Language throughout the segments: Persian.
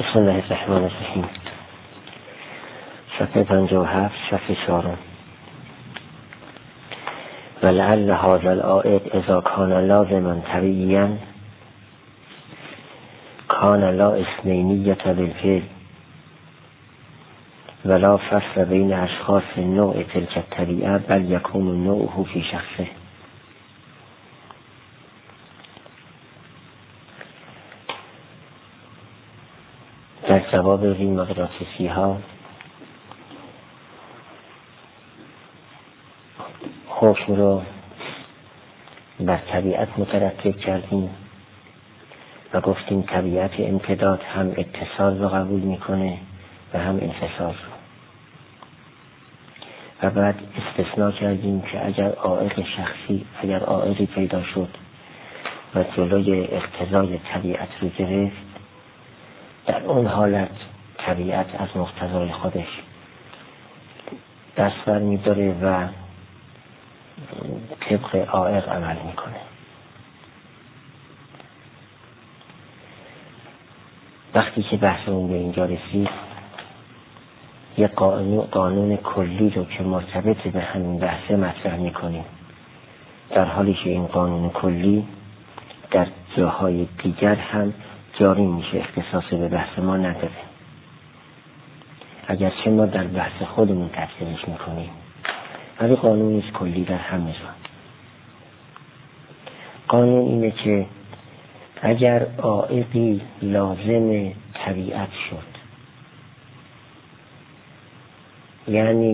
بسم الله الرحمن الرحیم. صفحه 57 صفحه 4. ولعل هذا العائد اذا کان لازما طبیعیا کان لا اثنینیة بالفعل ولا فصل بین اشخاص نوع تلك الطبیعه بل یکون نوعه فی شخصه. در جواب این مغناطیسی ها حکم رو بر طبیعت مترتب کردیم و گفتیم طبیعت امتداد هم اتصال رو قبول میکنه و هم انفصال رو، و بعد استثناء کردیم که اگر عائق شخصی، اگر عائقی پیدا شد و جلوی اقتضای طبیعت رو گرفت، در اون حالت طبیعت از مقتضای خودش دست بر می‌داره و طبق عائق عمل میکنه. وقتی که بحثمون به اینجا رسید، یک قانون کلی رو که مرتبط به همین بحث مطرح میکنیم، در حالی که این قانون کلی در جاهای دیگر هم جاری میشه، اختصاص به بحث ما نداره، اگرچه ما در بحث خودمون تفسیرش میکنیم، ولی قانونی کلی در همه جا. قانون اینه که اگر عائقی لازم طبیعت شد، یعنی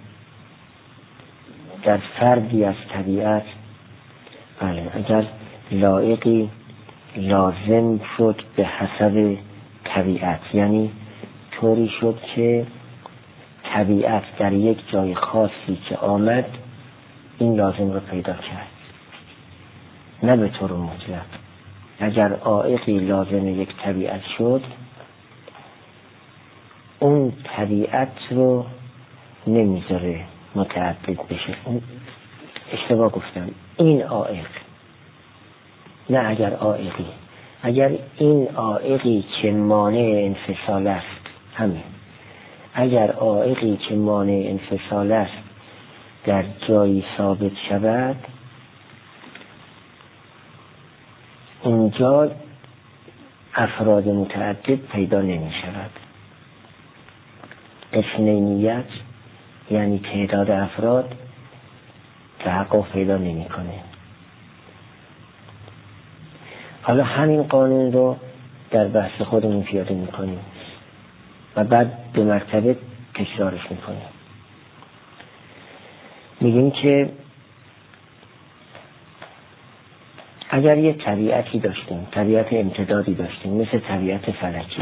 در فردی از طبیعت، بله، اگر لایقی لازم شد به حسب طبیعت، یعنی طوری شد که طبیعت در یک جای خاصی که آمد این لازم رو پیدا کرد، نه به طور مطلق. اگر عائقی لازم یک طبیعت شد، اون طبیعت رو نمیذاره متعدد بشه. اشتباه گفتم، این عائق، نه اگر عائقی، اگر این عائقی که مانع انفصال است، همین، اگر عائقی که مانع انفصال است در جایی ثابت شود، اونجا افراد متعدد پیدا نمی شود. اثنینیت یعنی تعداد افراد تحقق پیدا نمی کنه. حالا همین قانون رو در بحث خودمون پیاده می کنیم و بعد به مرتبه تکرارش می کنیم. میگیم که اگر یه طبیعتی داشتیم، طبیعت امتدادی داشتیم مثل طبیعت فلکی،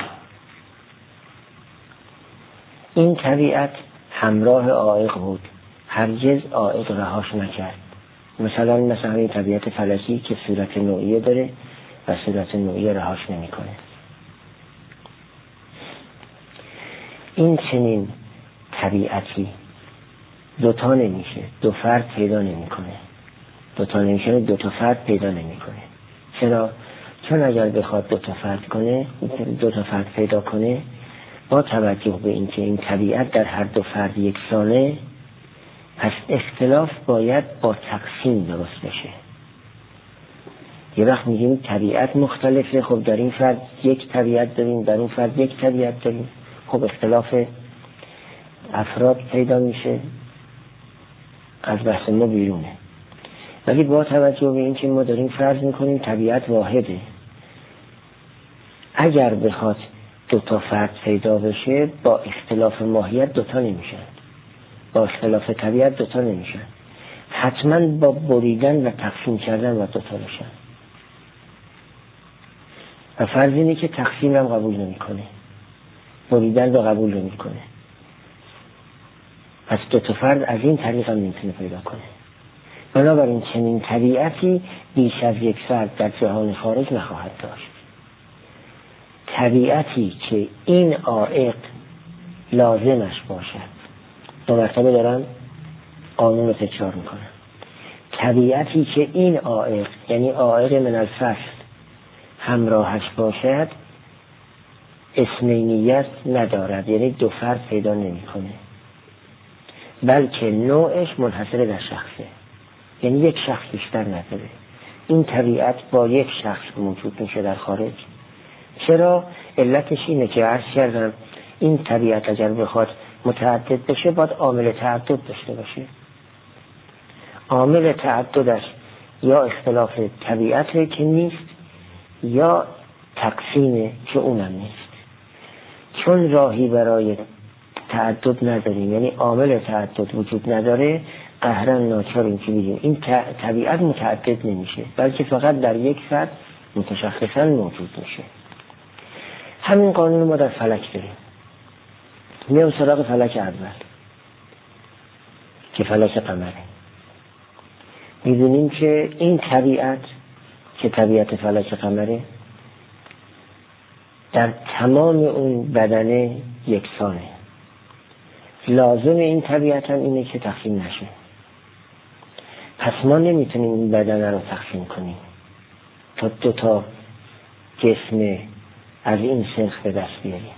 این طبیعت همراه عائق بود، هرگز عائق رهاش نکرد. مثلا این طبیعت فلکی که صورت نوعیه داره و صورت نوعیه رهاش نمیکنه. این چنین طبیعتی دوتا نمیشه، دو فرد پیدا نمیکنه. دوتا نمیشه، دوتا فرد پیدا نمیکنه. چرا؟ چون اگر بخواد دوتا فرد پیدا کنه، با توجه به اینکه این طبیعت در هر دو فرد یکسانه، پس اختلاف باید با تقسیم درست بشه. یه وقت میگیم طبیعت مختلفه، خب در این فرد یک طبیعت داریم، در اون فرد یک طبیعت داریم، خب اختلاف افراد پیدا میشه، از بحث ما بیرونه. ولی با توجه به اینکه ما داریم فرض میکنیم طبیعت واحده، اگر بخواد دوتا فرد پیدا بشه، با اختلاف ماهیت دوتا نمیشن، با اختلاف طبیعت دوتا نمیشن، حتما با بریدن و تقسیم کردن و دوتا میشن. و فرض اینه که تقسیم هم قبول نمیکنه، بریدن رو قبول نمیکنه، پس دوتا فرد از این طریق هم نمیتونه پیدا کنه. بنابراین چنین طبیعتی بیش از یک فرد در جهان خارج نخواهد داشت. طبیعتی که این عائق لازمش باشد، دو مرتبه دارم قانون رو تکرار میکنم، طبیعتی که این عائق، یعنی عائق من الفصل، همراهش باشد، اسمینیت ندارد، یعنی دو فرد پیدا نمیکنه، بلکه نوعش منحصر در شخصه، یعنی یک شخص بیشتر نداره. این طبیعت با یک شخص موجود میشه در خارج. چرا؟ علتش اینه که عرض کردم این طبیعت اگر بخواد متعدد بشه باید عامل تعدد داشته باشه. عامل تعددش یا اختلاف طبیعته که نیست یا تقسیمه که اونم نیست. چون راهی برای تعدد نداریم، یعنی عامل تعدد وجود نداره، قهرن ناچاریم که بگیم این طبیعت متعدد نمیشه، بلکه فقط در یک فرد متشخصا موجود میشه. همین قانون ما در فلک داریم. میام سراغ فلک اول که فلک قمره. میدونیم که این طبیعت که طبیعت فلک قمره در تمام اون بدنه یکسانه. لازم این طبیعت هم اینه که تقسیم نشه. پس ما نمیتونیم این بدنه رو تقسیم کنیم تا دو تا جسم از این سنخ به دست بیاریم،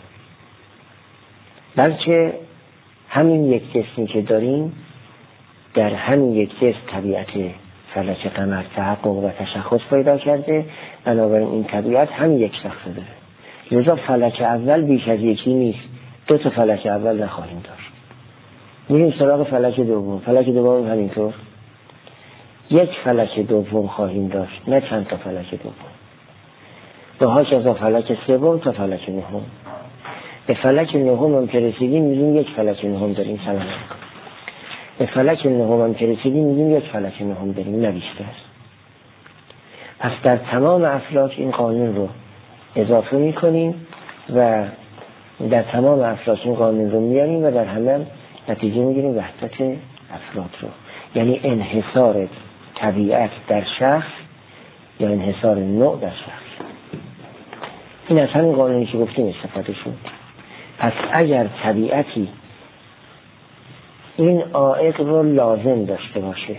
بلکه همین یک جسمی که داریم در همین یک جسم طبیعت فلک قمر تحقق و تشخص پیدا کرده، بنابراین این طبیعت هم یک شخص داره. لذا فلک اول بیش از یکی نیست، دو تا فلک اول نخواهیم داشت. میریم سراغ فلک دوم. فلک دوم همینطور یک فلک دوم خواهیم داشت، نه چند تا فلک دوم. بهاش از فلک سوم تا فلک نهم. به فلک نهم هم که رسیدیم می‌بینیم یک فلک نهم داریم. سلام علیکم. به فلک نهم هم که رسیدیم می‌بینیم یک فلک نهم داریم، نه بیشتر. پس در تمام افلاک این قانون رو اضافه می‌کنیم و در تمام افلاک این قانون رو میاریم و در همه نتیجه می‌گیریم وحدت افراد رو، یعنی انحصار طبیعت در شخص یا انحصار نوع در شخص. این از همین قانونی که گفتیم استفاده شد. پس اگر طبیعتی این عائق رو لازم داشته باشه،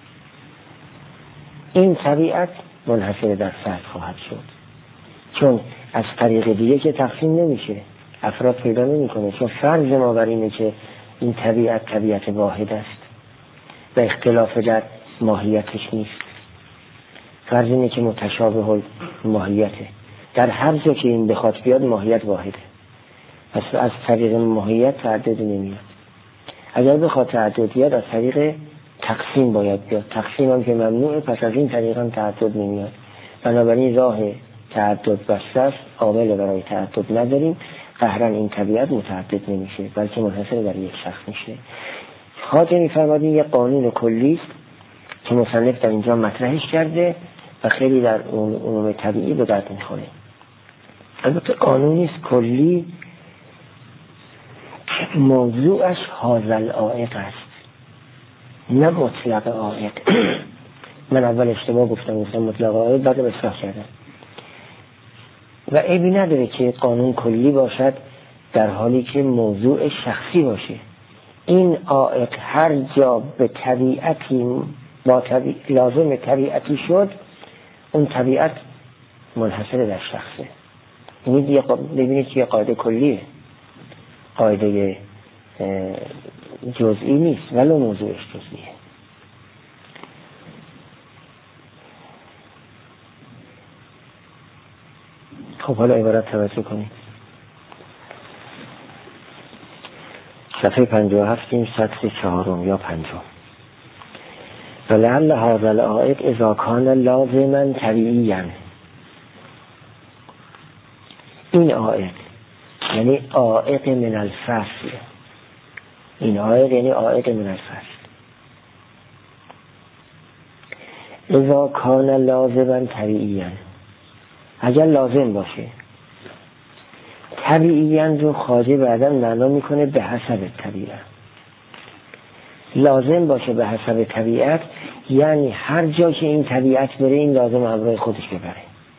این طبیعت منحصر در فرد خواهد شد، چون از طریق دیگه که تقسیم نمیشه، افراد پیدا نمیکنه. چون فرض ما بر اینه که این طبیعت واحد است و اختلاف در ماهیتش نیست. فرض اینه که متشابه ماهیته، در هر جا که این بخواد بیاد ماهیت واحده، پس از طریق ماهیت تعدد نمیاد. اگر بخواد تعدد بیاد از طریق تقسیم باید بیاد. تقسیم هم که ممنوعه، پس از این طریق هم تعدد نمیاد. بنابراین راه تعدد بسته است، عامل برای تعدد نداریم، قهرن این طبیعت متعدد نمیشه بلکه منحصر در یک شخص میشه. خاطر می‌فرمایید یک قانون کلی است که مصنف در اینجا مطرحش کرده و خیلی در علوم طبیعی به درد میخوره. البته قانونی است کلی، موضوعش حاصل عائق است، نه مطلق عائق. من اول اشتباه گفتم مطلق عائق، بعد اصلاح کردم. و عیبی نداره که قانون کلی باشد در حالی که موضوع شخصی باشه. این عائق هر جا به طبیعتی لازم طبیعتی شد، اون طبیعت منحصر در شخصه. ببینید که یه قاعده کلیه، قاعده جزئی نیست ولی موضوعش جزئیه. خب حالا عبارت توجه کنید. صفحه 57 سطر 4 یا 5. ولعل هذا العائق اذا كان لازما طبيعيا. این عائق یعنی عائق من الفصل. این عائق یعنی عائق من الفصل. اذا كان لازما طبيعيا، اگر لازم باشه. طبیعیاً رو خواجه بعدا معنا میکنه به حسب طبیعت. لازم باشه به حسب طبیعت یعنی هر جا که این طبیعت بره این لازم همراه خودش ببره.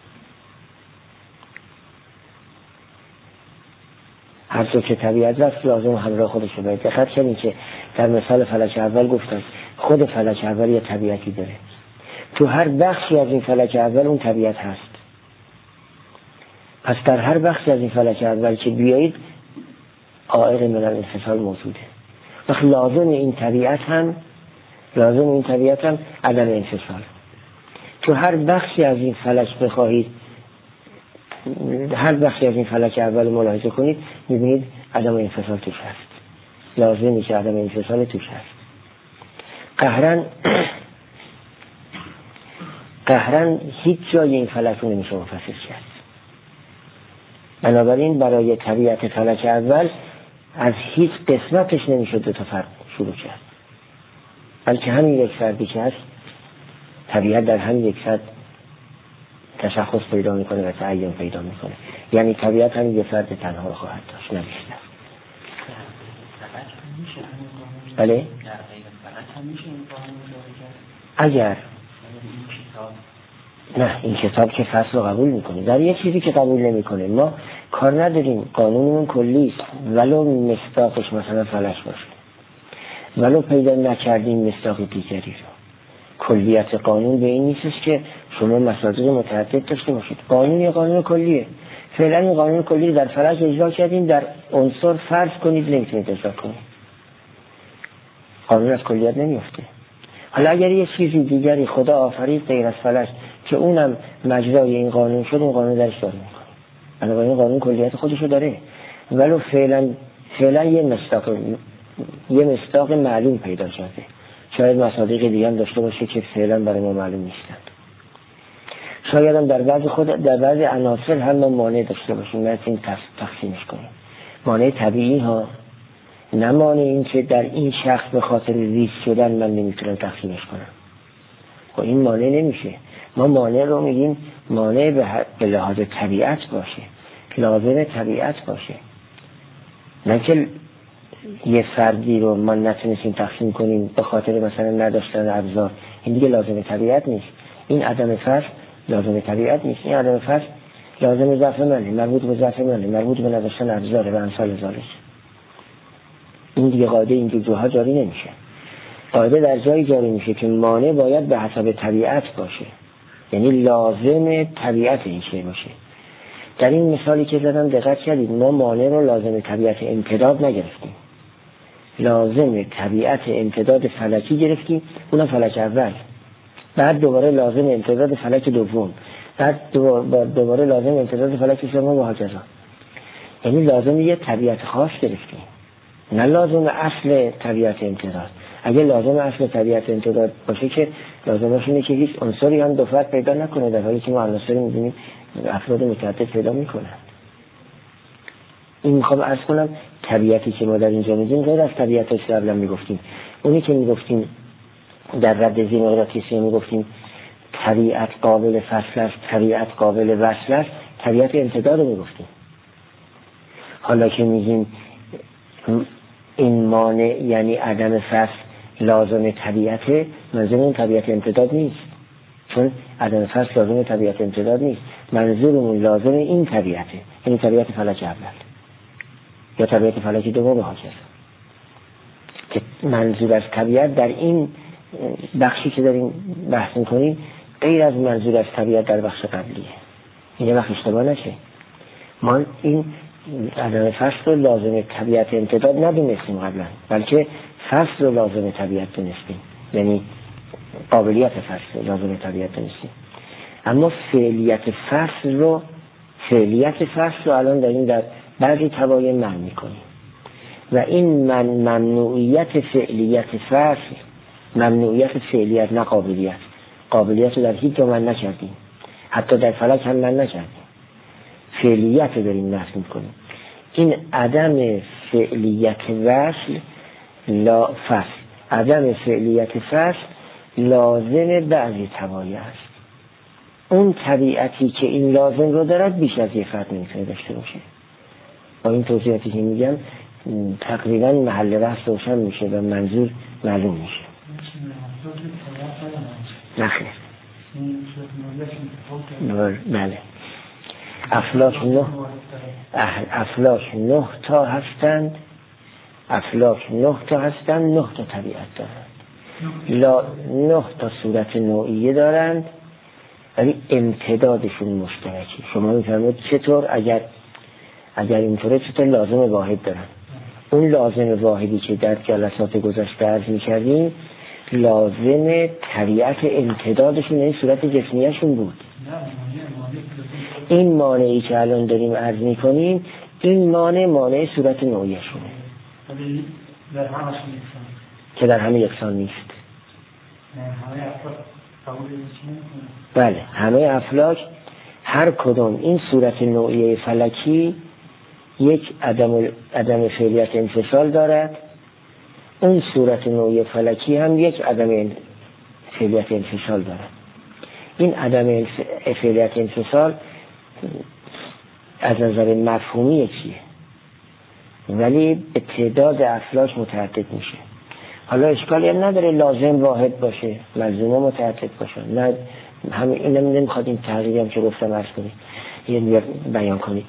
هر جا که طبیعت رفت لازم همراه خودش ببره. دقت کنید که در مثال فلک اول گفتم خود فلک اول یه طبیعتی داره، تو هر بخشی از این فلک اول اون طبیعت هست. پس در هر بخش از این فلک اول که بیایید عائق من الانفصال موجوده. وقت لازم این طبیعت هم عدم انفصال. تو هر بخشی از این فلک بخواهید هر بخشی از این فلک اول ملاحظه کنید میبینید عدم انفصال توش هست. لازمی که عدم انفصال توش هست. قهرن هیچ جای این فلک رو نمیشه منفصل کرد. بنابراین برای طبیعت فلک اول از هیچ قسمتش نمیشه دو تا فرد شروع کرد، بلکه همین یک فردی که هست طبیعت در همین یک فرد تشخص پیدا میکنه و تعین پیدا میکنه. یعنی طبیعت همین یک فرد تنها رو خواهد داشت، نه بیشتر. بله؟ اگر نه این کتاب که فصل رو قبول میکنه، در یه چیزی که قبول نمیکنه ما کار نداریم. قانونمون کلی است، ولو مصداقش مثلا فلک باشه، ولو پیدا نکردیم مصداق دیگری رو. کلیت قانون به این نیستش که شما مصادیق متعدد داشته باشید. قانون یه قانون کلیه. فعلا این قانون کلی در فلک اجرا کردیم، در عنصر فرض کنید نمیتونید اجرا کنید. قانون از کلیت نمیفته. حالا اگر یه چیزی دیگری خدا آفرید غیر از فلک که اونم مجرای این قانون شد، اون قانون درش داره میکنه. بنابراین این قانون کلیت خودشو داره، ولو فعلا یه مصداق معلوم پیدا کرده. شاید مصادیق دیگه هم داشته باشه که فعلا برای ما معلوم نیستند. شاید هم در بعضی عناصر هم ما مانع داشته باشیم، نتونیم تقسیمش کنیم. مانع طبیعی ها، نه مانع این که در این شخص به خاطر ریز شدن من نمیتونم تقسیمش کنم. خب این مانع نمیشه. ما مانع رو میگیم مانع به لحاظ طبیعت باشه، لازم طبیعت باشه، نه که یه فردی رو ما نتونستیم تقسیم کنیم به خاطر مثلا نداشتن ابزار. این دیگه لازم طبیعت نیست. این عدم فصل لازم طبیعت نیست. این عدم فصل لازم ضعف منه، مربوط به ضعف منه، مربوط به نداشتن ابزار و امثال ذالک. این دیگه قاعده این جوها جاری نمیشه. قاعده در جایی جاری میشه که مانع باید به حسب طبیعت باشه، یعنی لازم طبیعت این شی باشه. در این مثالی که زدم دقت کردید، ما مانع رو لازم طبیعت امتداد نگرفتیم، لازم طبیعت امتداد فلکی گرفتیم، اونم فلک اول. بعد دوباره لازم امتداد فلک دوم، بعد دوباره لازم امتداد فلک سوم و هکذا. یعنی لازم یه طبیعت خاص گرفتیم، نه لازم اصل طبیعت امتداد. اگه لازم اصل طبیعت امتداد باشه که لازمش اینه که هیچ عنصری هم دو فرد پیدا نکنه، در حالی که ما عناصری می‌بینیم افراد متعدد پیدا میکنن. این میخوام عرض کنم طبیعتی که ما در اینجا میگیم غیر از طبیعتش قبلا میگفتیم. اونی که میگفتیم در رد زیمغناطیسی میگفتیم طبیعت قابل فصل است، طبیعت قابل وصل است، طبیعت امتداد رو میگفتیم. حالا که میگیم این مانع یعنی عدم فصل لازم طبیعته، منظور اون طبیعت امتداد نیست، چون عدم فصل لازم طبیعت امتداد نیست. منظورمون لازم این طبیعته، یعنی طبیعت فلک اول یا طبیعت فلک دوم هاست. که منظور از طبیعت در این بخشی که داریم بحث میکنیم غیر از منظور از طبیعت در بخش قبلیه. این وقت اشتباه نشه. ما این عدم فصل رو لازم طبیعت امتداد ندونستیم قبلا، بلکه فصل رو لازم طبیعت دونستیم، یعنی قابلیت فصل رو لازم طبیعت دونستیم. اما فعلیت فصل رو الان داریم در بعضی تباین معنی میکنیم و این ممنوعیت فعلیت نه قابلیت رو در هیچ جا من نکردیم، حتی در فلک هم من نکردیم. فعلیت رو داریم نفی میکنیم. این عدم فعلیت عدم فعلیت فصل لازم بعضی تباین است. اون طبیعتی که این لازم رو دارد بیش از یه فرد نمیتونه داشته باشه. با این توضیحاتی که میگم تقریبا محل بحث روشن میشه و منظور معلوم میشه. نخیر. بله. افلاک 9 تا هستند. 9 تا طبیعت دارند. 9 تا صورت نوعیه دارند ولی امتدادشون مشترکی. شما میفهمید چطور اگر اینطوره چطور لازم واحد دارن. اون لازم واحدی که در جلسات گذشته عرض می‌کردیم لازم طبیعت امتدادشون این صورت جسمیشون بود. این مانعی که الان داریم عرض می‌کنیم این مانع صورت نوعیشونه که در همه یکسان نیست. بله همه افلاک هر کدوم این صورت نوعیه فلکی یک عدم فعلیت انفصال دارد، اون صورت نوعیه فلکی هم یک عدم فعلیت انفصال دارد. این عدم فعلیت انفصال از نظر مفهومی یکیه ولی به تعداد افلاک متعدد میشه. حالا اشکالی هم نداره لازم واحد باشه، ملزومه متعدد باشه، نه همین اینم نمیخواد این تغییری هم که گفتم عرض کنید یعنی بیان کنید.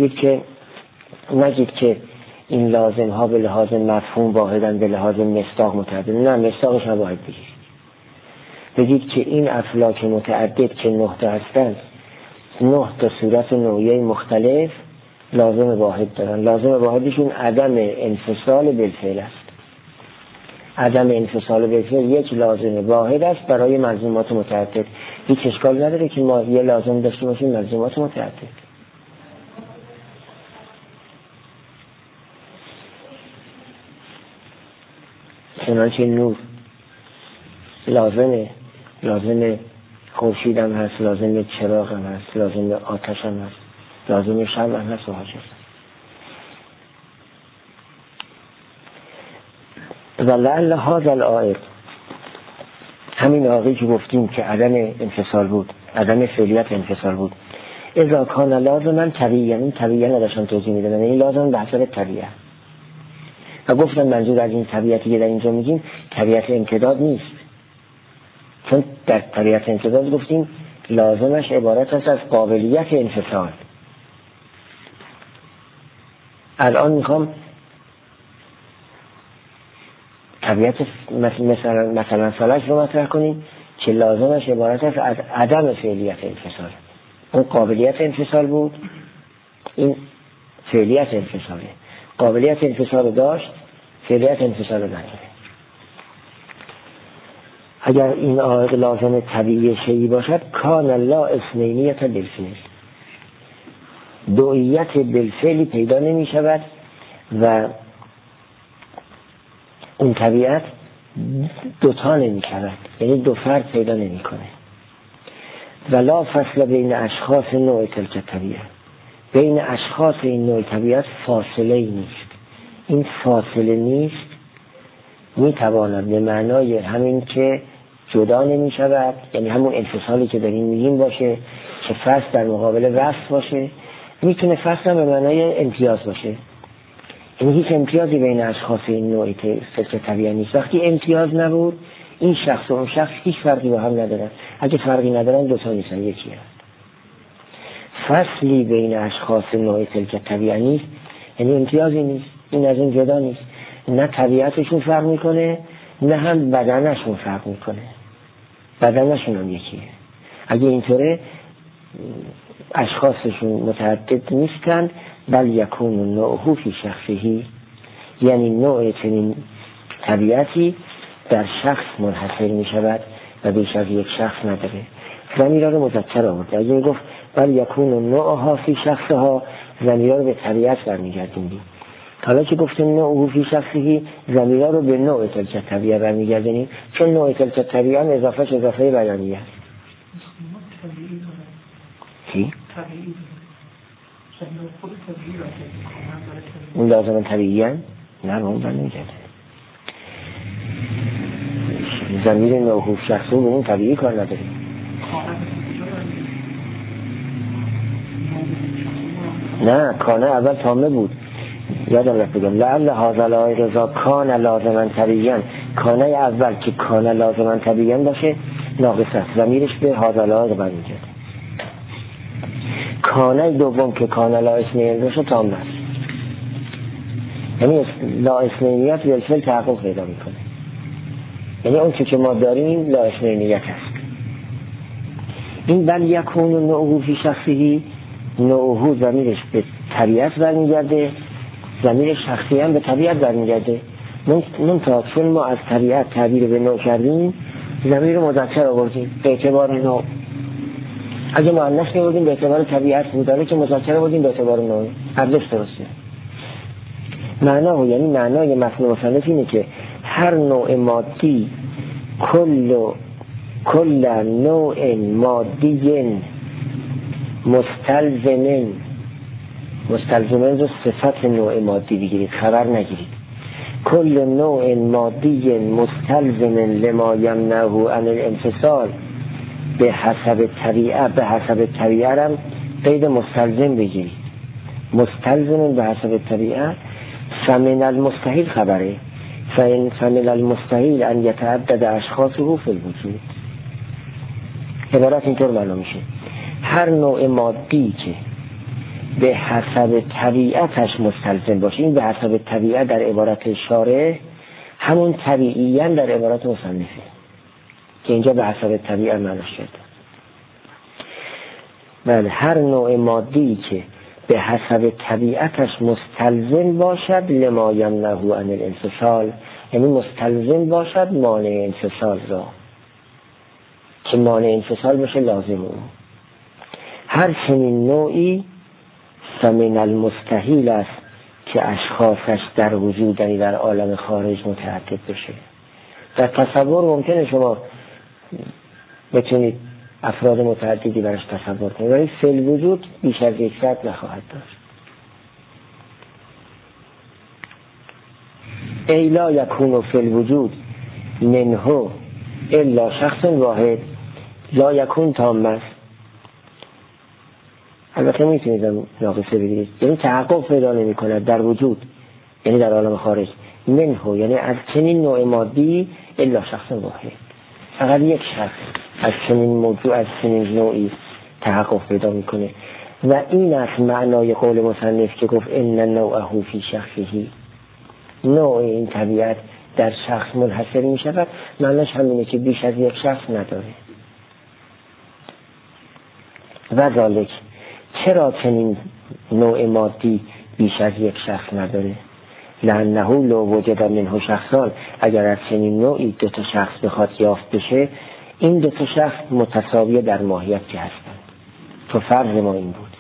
نگید که این لازم ها به لحاظ مفهوم واحدن به لحاظ مصداق متعدد، نه مصداقش هم واحد بگید که این افلاک متعدد که 9 تا هستند 9 تا صورت نوعیه مختلف لازم واحد دارن. لازم واحدشون عدم انفصال بالفعل است. عدم انفصال بالفعل یک لازم واحد است برای ملزومات متعدد. هیچ اشکال نداره که ما یه لازم داشته باشیم ملزومات متعدد. چنانچه نور لازم خورشید هم هست، لازم چراغ هم هست، لازم آتش هم هست، لازم شمع هم هست و حاجت. و لعل هذا العائد، همین عاقی که گفتیم که عدم انفصال بود، عدم فعلیت انفصال بود، اذا کان لازما طبیعی، این طبیعی نداشتم توضیح میدم، این لازم به حسب طبیعه. و گفتم منظور از این طبیعتی که در اینجا میگیم طبیعت امتداد نیست، چون در طبیعت امتداد گفتیم لازمش عبارت است از قابلیت انفصال. الان میخوام طبیعت مثلا فلک رو مطرح کنیم که لازمش عبارت است از عدم فعلیت انفصال. اون قابلیت انفصال بود، این فعلیت انفصاله. قابلیت انفصال داشت، فعلیت انفصال نداره. اگر این آیه لازم طبیعی شیئی باشد کان لا اثنینیت بالفعل، دوئیت بالفعلی پیدا نمی شود و اون طبیعت دوتا نمی شود، یعنی دو فرد پیدا نمی کنه. ولا فصل بین اشخاص نوع تلک طبیعه، بین اشخاص این نوع طبیعت فاصله نیست. این فاصله نیست می تواند به معنای همین که جدا نمی شود، یعنی همون انفصالی که داریم میگیم باشه که فصل در مقابل وصف باشه، میتونه فصل هم به معنای امتیاز باشه، یعنی هیچ امتیازی بین اشخاص این نوعی تلک طبیعه نیست. وقتی امتیاز نبود این شخص و اون شخص هیچ فرقی با هم ندارن، اگه فرقی ندارن دوتا نیستن، یکی هست. فصلی بین اشخاص نوع تلک طبیعه نیست، یعنی امتیازی نیست، این از این جدا نیست، نه طبیعتشون فرق میکنه نه هم بدنشون فرق میکنه، بدنشون هم یکیه. اگه اینطوره اشخاصشون متعدد نیستند، بل یکون نوعه فی شخصهی، یعنی نوع چنین طبیعتی در شخص منحصر میشود و بیش از یک شخص نداره. ضمیرها رو مذکر آورده. اگه گفت بل یکون نوعها فی شخصها، ضمیرها رو به طبیعت برمیگردیم. حالا که گفتیم نوعه فی شخصهی، ضمیرها رو به نوع تلک طبیعه برمیگردیم، چون نوع تلک طبیعه هم اضافهش اضافه بیانیه است. چی؟ اون لازم طبیعی هم؟ نه اون برمیگرده. ضمیر نوعه فی شخصه به اون طبیعی کار نداره. نه کانه اول تامه بود، یادم رفت بگم لعل هذا العائد رضا کان لازما طبیعیاً، کانه اول که کانه لازما طبیعیاً باشه ناقص است، ضمیرش به هذا العائد برمیگرده. کانه دوم که کانه لا اثنینیت باشه تامه است، یعنی لا اثنینیت بالفعل تحقق پیدا میکنه، یعنی اون که ما داریم لا اثنینیت است. این بل یکون نوعه فی شخصی، نوعه ضمیرش به طبیعت برمیگرده، ضمیر شخصی هم به طبیعت برمیگرده. منتها چون ما از طبیعت تعبیر به نوع کردیم، ضمیر مذکر آوردیم به اعتبار نوع. اگه مؤنث می‌آوردیم به اعتبار طبیعت بود، ولی که مذکر آوردیم به اعتبار نوع. هر دوش درسته. یعنی معنای متن مصنف اینه که هر نوع مادی، کل نوع مادی مستلزمن رو صفت نوع مادی بگیرید، خبر نگیرید. کل نوع مادی مستلزم لما یمنعه عن الانفصال به حسب طبیعه هم قید مستلزم بگیرید. مستلزم به حسب طبیعه، فمن المستحیل خبره، فمن المستحیل ان یتعدد اشخاصه فی الوجود. عبارت اینطور معلوم میشه: هر نوع مادی که به حسب طبیعتش مستلزم باشه، این به حسب طبیعت در عبارت شارع همون طبیعیاً در عبارت مصنفه که اینجا به حسب طبیعت معنی شد. بله، هر نوع مادی که به حسب طبیعتش مستلزم باشد لما یمنعه عن الانفصال، یعنی مستلزم باشد مانع انفصال را، که مانع انفصال باشه لازم اون. هر چنین نوعی فمن المستحیل است که اشخاصش در وجود، یعنی در عالم خارج متعدد بشه. در تصور ممکنه شما بتونید افراد متعددی براش تصور کنید، ولی فی الوجود بیش از 100 نخواهد داشت. ای لا یکون فی الوجود منه الا شخص واحد، لا یکون تام است. البته میتونید ناقصه بگیرید، یعنی تحقق پیدا نمی کند در وجود، یعنی در عالم خارج. منه یعنی از چنین نوع مادی الا شخص واحد، فقط یک شخص از چنین موضوع، از چنین نوعی تحقق پیدا میکنه. و این است معنای قول مصنف که گفت ان نوعه فی شخصه، نوع این طبیعت در شخص منحصر می شود. معنیش همینه که بیش از یک شخص نداره. و ذالک، چرا چنین نوع مادی بیش از یک شخص نداره؟ لانه لو وجد منه شخصان، اگر از چنین نوعی 2 شخص بخواد یافت بشه، این 2 شخص متساویه در ماهیت که هستند. تو فرض ما این بود.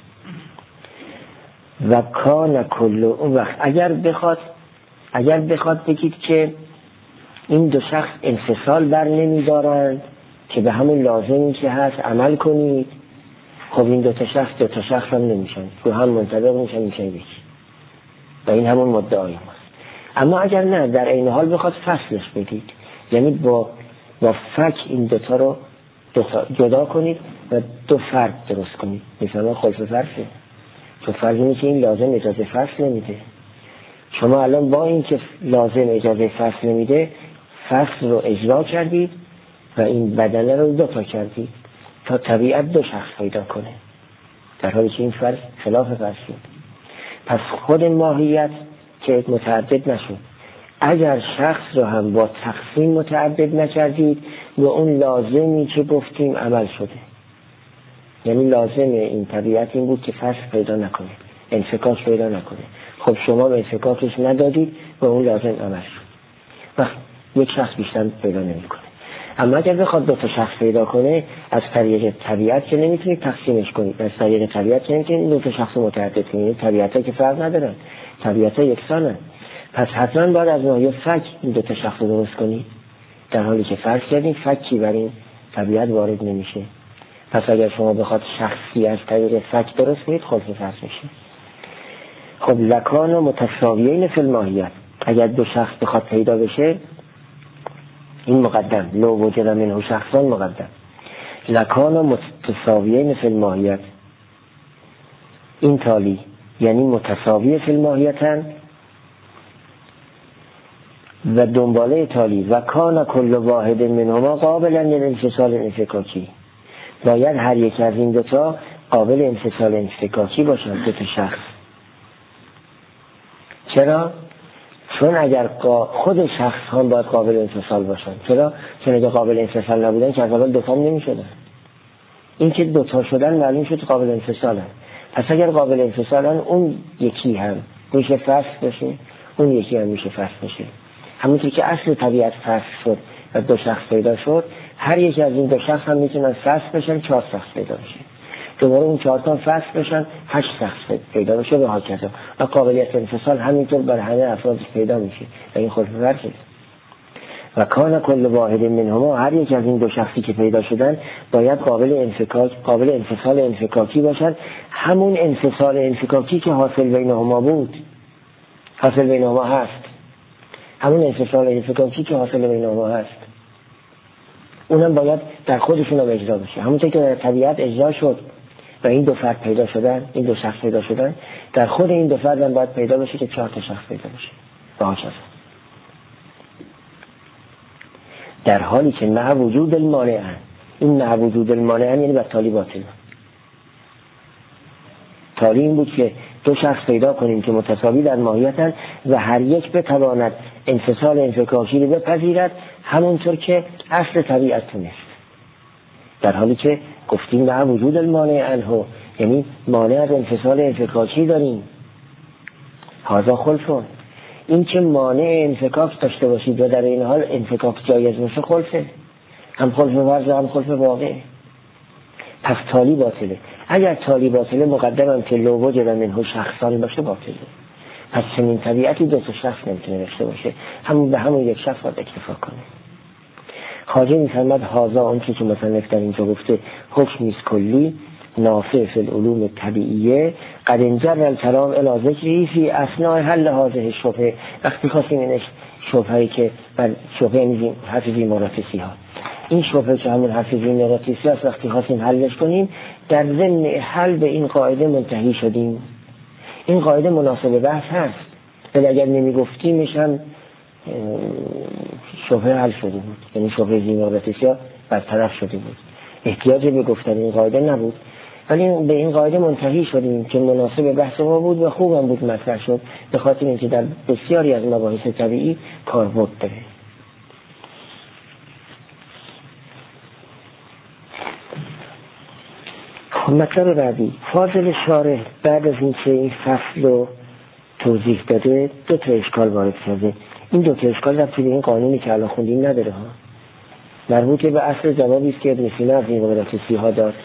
و کان کل اون وقت اگر بخواد بگید که این 2 شخص انفصال بر نمیدارند که به همون لازمی که هست عمل کنید، خب این 2 شخص هم نمیشن، تو هم منطبق میشن یکی، و این همون مدعای ماست. اما اگر نه، در این حال بخواد فصلش بدید، یعنی با فک این 2 رو جدا کنید و 2 فرد درست کنید، مثلا خلف فرضه. تو فرض اینه که این لازم اجازه فصل نمیده. شما الان با این که لازم اجازه فصل نمیده، فصل رو اجرا کردید و این بدنه رو 2 کردید تا طبیعت 2 شخص پیدا کنه، در حالی که این فرض خلاف فرض شد. پس خود ماهیت که متعدد نشد، اگر شخص رو هم با تقسیم متعدد نکردید و اون لازمی که گفتیم عمل شده، یعنی لازم این طبیعت این بود که فصل پیدا نکنه، انفکاک پیدا نکنه. خب شما به انفکاکش ندادید و اون لازم عمل شد، وقت یک شخص بیشتر پیدا نمیکنه. اما اگر بخواد 2 شخص پیدا کنه، از طریق طبیعت که نمیتونید تقسیمش کنید، از طریق طبیعت که نمیتونید 2 شخص متعدد کنید. طبیعت‌ها که فرق ندارن، طبیعت‌ها یکسانن. پس حتما باید از ناحیه فک این 2 شخص رو درست کنید، در حالی که فرض کردین فکی بر این طبیعت وارد نمیشه. پس اگر شما بخواد شخصی از طریق فک درست کنید، خلف فرض میشه. خب لکان متساویین فی الماهیت، اگر 2 شخص بخواد پیدا بشه، این مقدم، لو وجد منه شخصان مقدم. لکان متساویین فی الماهیت، این تالی یعنی متساوی فی الماهیتن، و دنباله تالی و کان کل واحد منهما قابلا للانفصال انفکاکی، باید هر یک از این 2 قابل انفصال انفکاکی باشند، 2 شخص. چرا؟ چون اگر خود شخص هم باید قابل انفصال باشن. چرا؟ چون اگر قابل انفصال نبودن که از اول 2 نمی شدن. این که دوتا شدن معلوم شد قابل انفصالن. پس اگر قابل انفصالن اون یکی هم میشه فصل بشه، اون یکی هم میشه فصل بشه. همونطور که اصل طبیعت فصل شد و دو شخص پیدا شد، هر یکی از این دو شخص هم میتونن فصل بشن، 4 شخص پیدا بشه. دوباره اون 4 تا فصل بشن، 8 شخص پیدا بشه و هاکذا. و قابلیت انفصال همینطور بر همه افراد پیدا میشه و این خود فرضه. و کان کل واحد منهما، هر یک از این دو شخصی که پیدا شدن باید قابل انفصال انفکاکی باشن، همون انفصال انفکاکی که حاصل بینهما بود، حاصل بینهما هست، همون انفصال انفکاکی که حاصل بینهما هست اونم باید در خودشون هم اجرا بشه. همونطور که در طبیعت اجرا شد و این دو فرد پیدا شدن، این دو شخص پیدا شدن، در خود این دو فرد هم باید پیدا بشه که 4 تا شخص پیدا بشه و هاکذا. در حالی که مع وجود المانعن، این مع وجود المانعن یعنی بطالی باطل. تالی این بود که دو شخص پیدا کنیم که متساوی در ماهیتن و هر یک بتواند انفصال انفکاکی رو بپذیرد همونطور که اصل طبیعت تونست. در حالی که گفتیم مع وجود المانعن ها، یعنی مانع از انفصال انفکاکی داریم. هذا خلفون، این که مانع انفکاک داشته باشید و در این حال انفکاک جایز میشه خلفه، هم خلف ورز هم خلف واقع. پس تالی باطله. اگر تالی باطله مقدمم که لو وجد منه شخصان باشه باطله. پس چنین طبیعتی دو تا شخص نمیتونه داشته باشه، همون به همون یک شخص باید اکتفا کنه. خواجه میفرماد هذا، اون که مصنف در اینجا گفته حکم نیست کلی نافع فی العلوم طبیعیه قد انجر الکلام الی ذکری فی اثناء حل هذه الشبهه. وقتی خواستیم اینش شبهه‌ای که بر شبهه حرف زیماراتیسی ها، این شبهه که همون حرف زیماراتیسی هست، وقتی خواستیم حلش کنیم در ضمن حل به این قاعده منتهی شدیم. این قاعده مناسب بحث هست، ولی اگر نمیگفتیمش هم شبهه حل شده بود، یعنی شبهه زیماراتیسی ها برطرف شده بود، احتیاجی به گفتن این قاعده نبود. ولی به این قاعده منتهی شدیم که مناسب بحث ما بود و خوبم بود مطرح شد، به خاطر اینکه در بسیاری از مباحث طبیعی کاربرد داره. مطلب بعدی، فاضل شارح بعد از اینکه این فصل رو توضیح داده 2 تا اشکال وارد کرده. این 2 تا اشکال ربطی به این قانونی که الان خوندیم نداره ها، مربوط به اصل جوابی است که ابن سینا از زیماراتیسی ها داد.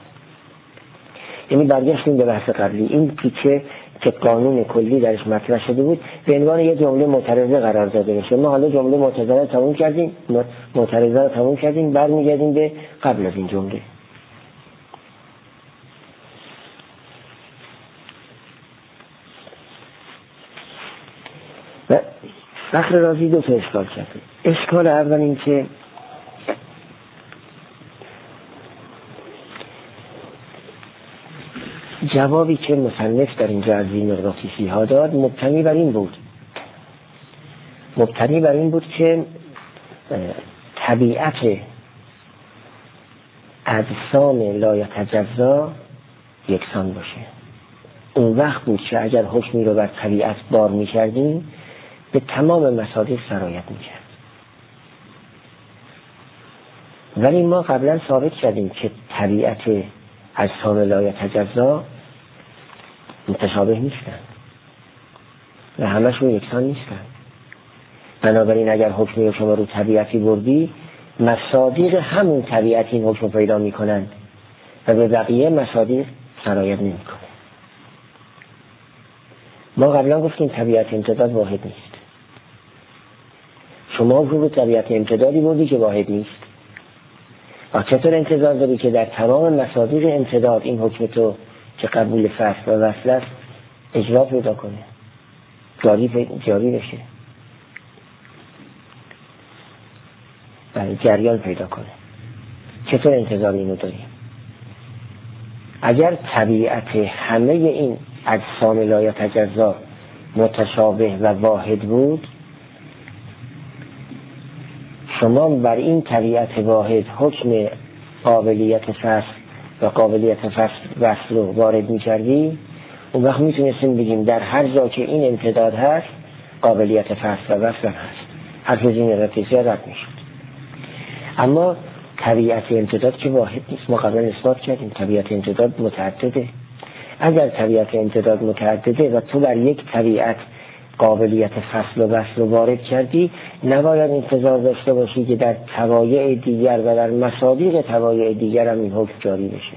یعنی برگشتیم به بحث قبلی، این تیکه که قانون کلی درش مطرح شده بود به عنوان یه جمله معترضه قرار داده میشه. ما حالا جمله معترضه رو تموم کردیم، برمیگردیم به قبل از این جمله. و فخر رازی 2 تا اشکال کرده. اشکال اول این که جوابی که مصنف در اینجا از زیماراتیسی ها داد مبتنی بر این بود که طبیعت اجسام لایتجزا یکسان باشه. اون وقت بود که اگر حکمی رو بر طبیعت بار می کردیم به تمام مصادیق سرایت می کرد. ولی ما قبلا ثابت کردیم که طبیعت اجسام لایتجزا متشابه نیستن و همشون یکسان نیستن. بنابراین اگر حکمی رو شما رو طبیعتی بردی، مصادیق همون طبیعت این حکم پیدا می کنند و به بقیه مصادیق سرایت نمی کنند. ما قبلا گفتیم طبیعت امتداد واحد نیست. شما رو به طبیعت امتدادی بردی که واحد نیست. و چطور انتظار داری که در تمام مصادیق امتداد این حکم تو که قبول فصل و وصل است اجرا پیدا کنه، جاری بشه، جریان پیدا کنه؟ چطور انتظار اینو داریم؟ اگر طبیعت همه این اجسام لایتجزا متشابه و واحد بود، شما بر این طبیعت واحد حکم قابلیت فصل و قابلیت وصل رو وارد می کردی، اون وقت می تونستیم بگیم در هر جا که این امتداد هست قابلیت فصل و وصل هست. حرف زیماراتیسی رد می شد. اما طبیعت امتداد که واحد نیست. ما قبلا اثبات کردیم طبیعت امتداد متعدده. اگر طبیعت امتداد متعدده و تو بر یک طبیعت قابلیت فصل و وصل وارد کردی، نباید انتظار داشته باشی که در طبایع دیگر و در مصادیق طبایع دیگر هم این حکم جاری بشه.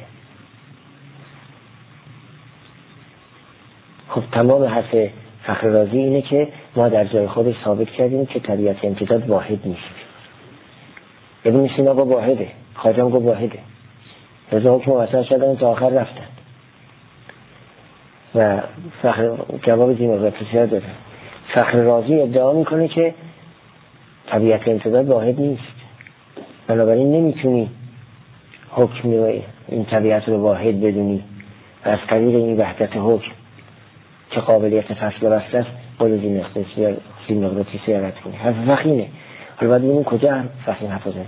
خب تمام حرف فخر رازی اینه که ما در جای خودش ثابت کردیم که طبیعت امتداد واحد نیست. ابن سینا گفت واحده، خواجه گفت واحده، رضا حکم واسه شدن تا آخر رفتن و فخر جواب دیمقراطیسی ها دادن. فخر رازی ادعا میکنه که طبیعت امتداد واحد نیست، بنابراین نمیتونی حکم این طبیعت رو واحد بدونی و از طریق این وحدت حکم که قابلیت فصل و وصل است قول دیمقراطیسی رد کنی. حرف فخینه. حالا باید ببینیم کجا فخین حرف زده.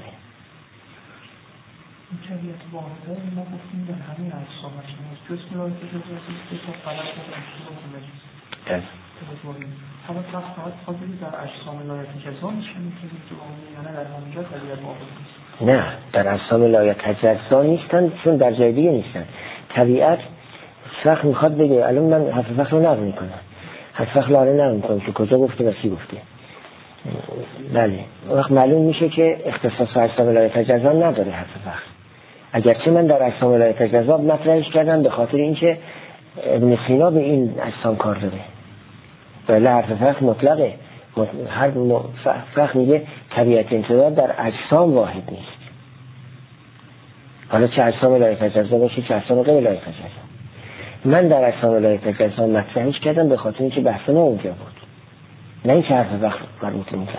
این طبیعت واحده ما گفتیم در همین اجسام هست. جز که لایت اجازه که تا فلک و اشتباه کنید. حالا فقط خواهدید در اجسام لایت اجازه میشونید که یعنی در همینجا طبیعت واحد نیست. نه، در اجسام لایت اجازه نیستن، چون در جای دیگه نیستن. طبیعت فخر میخواد بگه، الان من حرف فخر رو نقل میکنم، حرف فخر رو نقل میکنم که کجا گفته و چی گفته. بله، وقت معلوم میشه که اختصاص اجسام لایت اجازه نداره حرف فخر. اگرچه من در اجسام لایت اجازه مطرحش کردم به خاطر اینکه ابن سینا به این اجسام کار داره. ولی حرف فخر مطلقه. هر فخر میگه طبیعت امتداد در اجسام واحد نیست. حالا چه اجسام لایت اجازه باشه چه اجسام غیر لایت اجازه. من در اجسام لایت اجازه مطرحش کردم به خاطر اینکه بحث ما اونجا بود، نه این که حرف فخر مربوط نیست.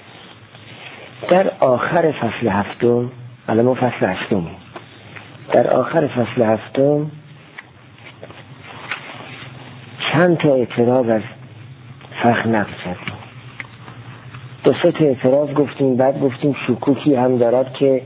در آخر فصل هفتم، الان ما فصل هفتمیم، در آخر فصل هفتم چند تا اعتراض از فخر نقل کردیم. 2-3 تا اعتراض گفتیم، بعد گفتیم شکوکی هم دارد که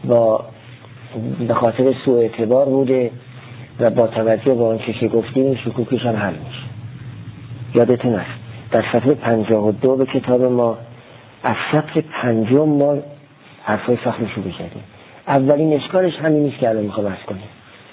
به خاطر سوء اعتبار بوده و با توجه به آنچه که گفتیم شکوکیش هم حل میشه. یادتون است در صفحه 52 به کتاب ما از سطر 5 ما حرفای فخر شروع کردیم. اولین اشکالش همین نیست که الان میخوام عرض کنیم.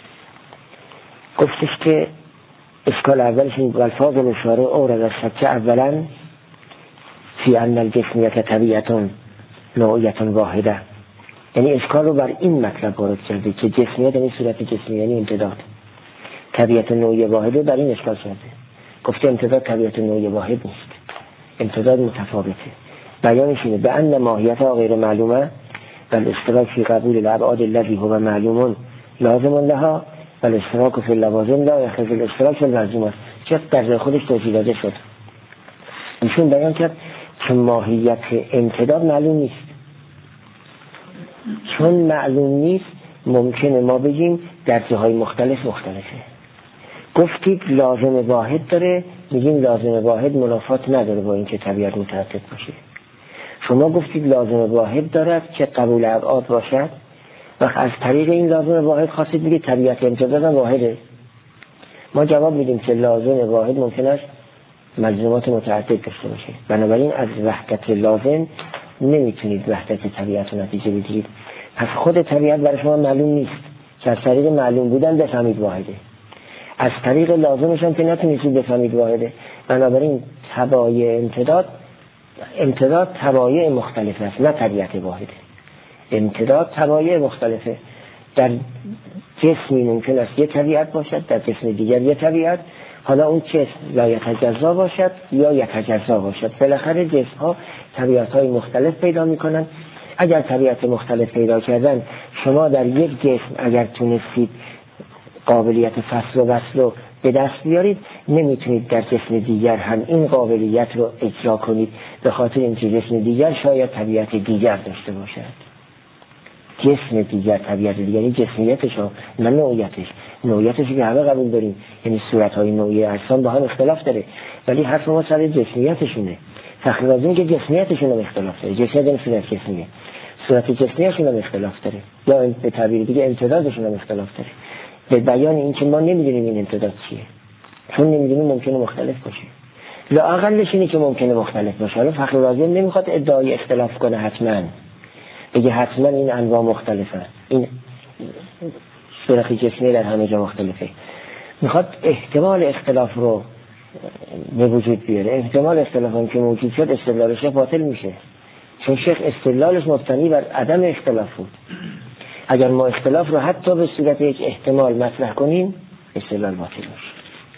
گفتش که اشکال اولش این الفاظ الاشاره اورد از شک اولا فی ان الجسمیت طبیعتون نوعیتون واحده، یعنی اشکال رو بر این مطلب وارد کرده که جسمیت یعنی صورت جسمی، یعنی امتداد طبیعت نوعی واحده. بر این اشکال کرده، گفته امتداد طبیعت نوعی واحد نیست، امتداد متفاوته. بیانش اینه به ان ماهیت غیر معلومه و الاشتراک فی قبول الابعاد الذی هو معلوم لازم لها و الاشتراک فی اللوازم لا یخرج الاشتراک فی الملزومات. چه در خودش توضیح داده شد. ایشون بیان کرد که ماهیت امتداد معلوم نیست. چون معلوم نیست ممکنه ما بگیم در جاهای مختلفه. گفتید لازم واحد داره، میگیم لازم واحد منافات نداره با اینکه طبیعت متعدد باشه. شما گفتید لازم واحد دارد که قبول ابعاد باشد و از طریق این لازم واحد خواستید بگید طبیعت امتداد واحده. ما جواب میدیم که لازم واحد ممکن است ملزومات متعدد داشته باشه، بنابراین از وحدت لازم نمیتونید وحدت طبیعت رو نتیجه بگیرید. پس خود طبیعت برای شما معلوم نیست که از طریق معلوم بودن بفهمید واحده، از طریق لازمش هم که نتونید بفهمید واحده. بنابراین تبایع امتداد تبایع مختلف است، نه طبیعت واحده. امتداد تبایع مختلفه. در جسمی ممکن است یه طبیعت باشد، در جسم دیگر یه طبیعت، حالا اون جسم لا یتجزا باشد یا یتجزا باشد. بالاخره جسم ها طبیعت های مختلف پیدا میکنن. اگر طبیعت مختلف پیدا کردن، شما در یک جسم اگر تونستید قابلیت فصل و وصل رو به دست بیارید، نمیتونید در جسم دیگر هم این قابلیت رو اجرا کنید، به خاطر اینکه جسم دیگر شاید طبیعت دیگر داشته باشد. جسم دیگر طبیعت دیگر، این جسمیتش ها، نه نوعیتش که همه قبول داریم، یعنی صورتهای نوعی اجسام با هم اختلاف داره، ولی حرف ما سر جسمیتشونه. فخر رازی میگه جسمیتشون هم اختلاف داره. جسمیت یعنی صورت جسمیه، صورت جسمیشون هم اختلاف داره، یا به تعبیر دیگه امتدادشون هم اختلاف داره. به بیان این که ما نمیدونیم این امتداد چیه، چون نمیدونیم ممکنه مختلف باشه. لااقلش اینه که ممکنه مختلف باشه. حالا فخر رازی نمیخواد ادعای اختلاف کنه حتما، بگه حتما این انواع مختلفه، این سوراخی جسمی در همه جا مختلفه. میخواد احتمال اختلاف رو به وجود بیاره. احتمال اختلاف هم که موجود شد استدلال شیخ باطل میشه، چون شیخ استدلالش مبتنی بر عدم اختلاف بود. اگر ما اختلاف رو حتی به صورت یک احتمال مطرح کنیم استدلال باطل میشه.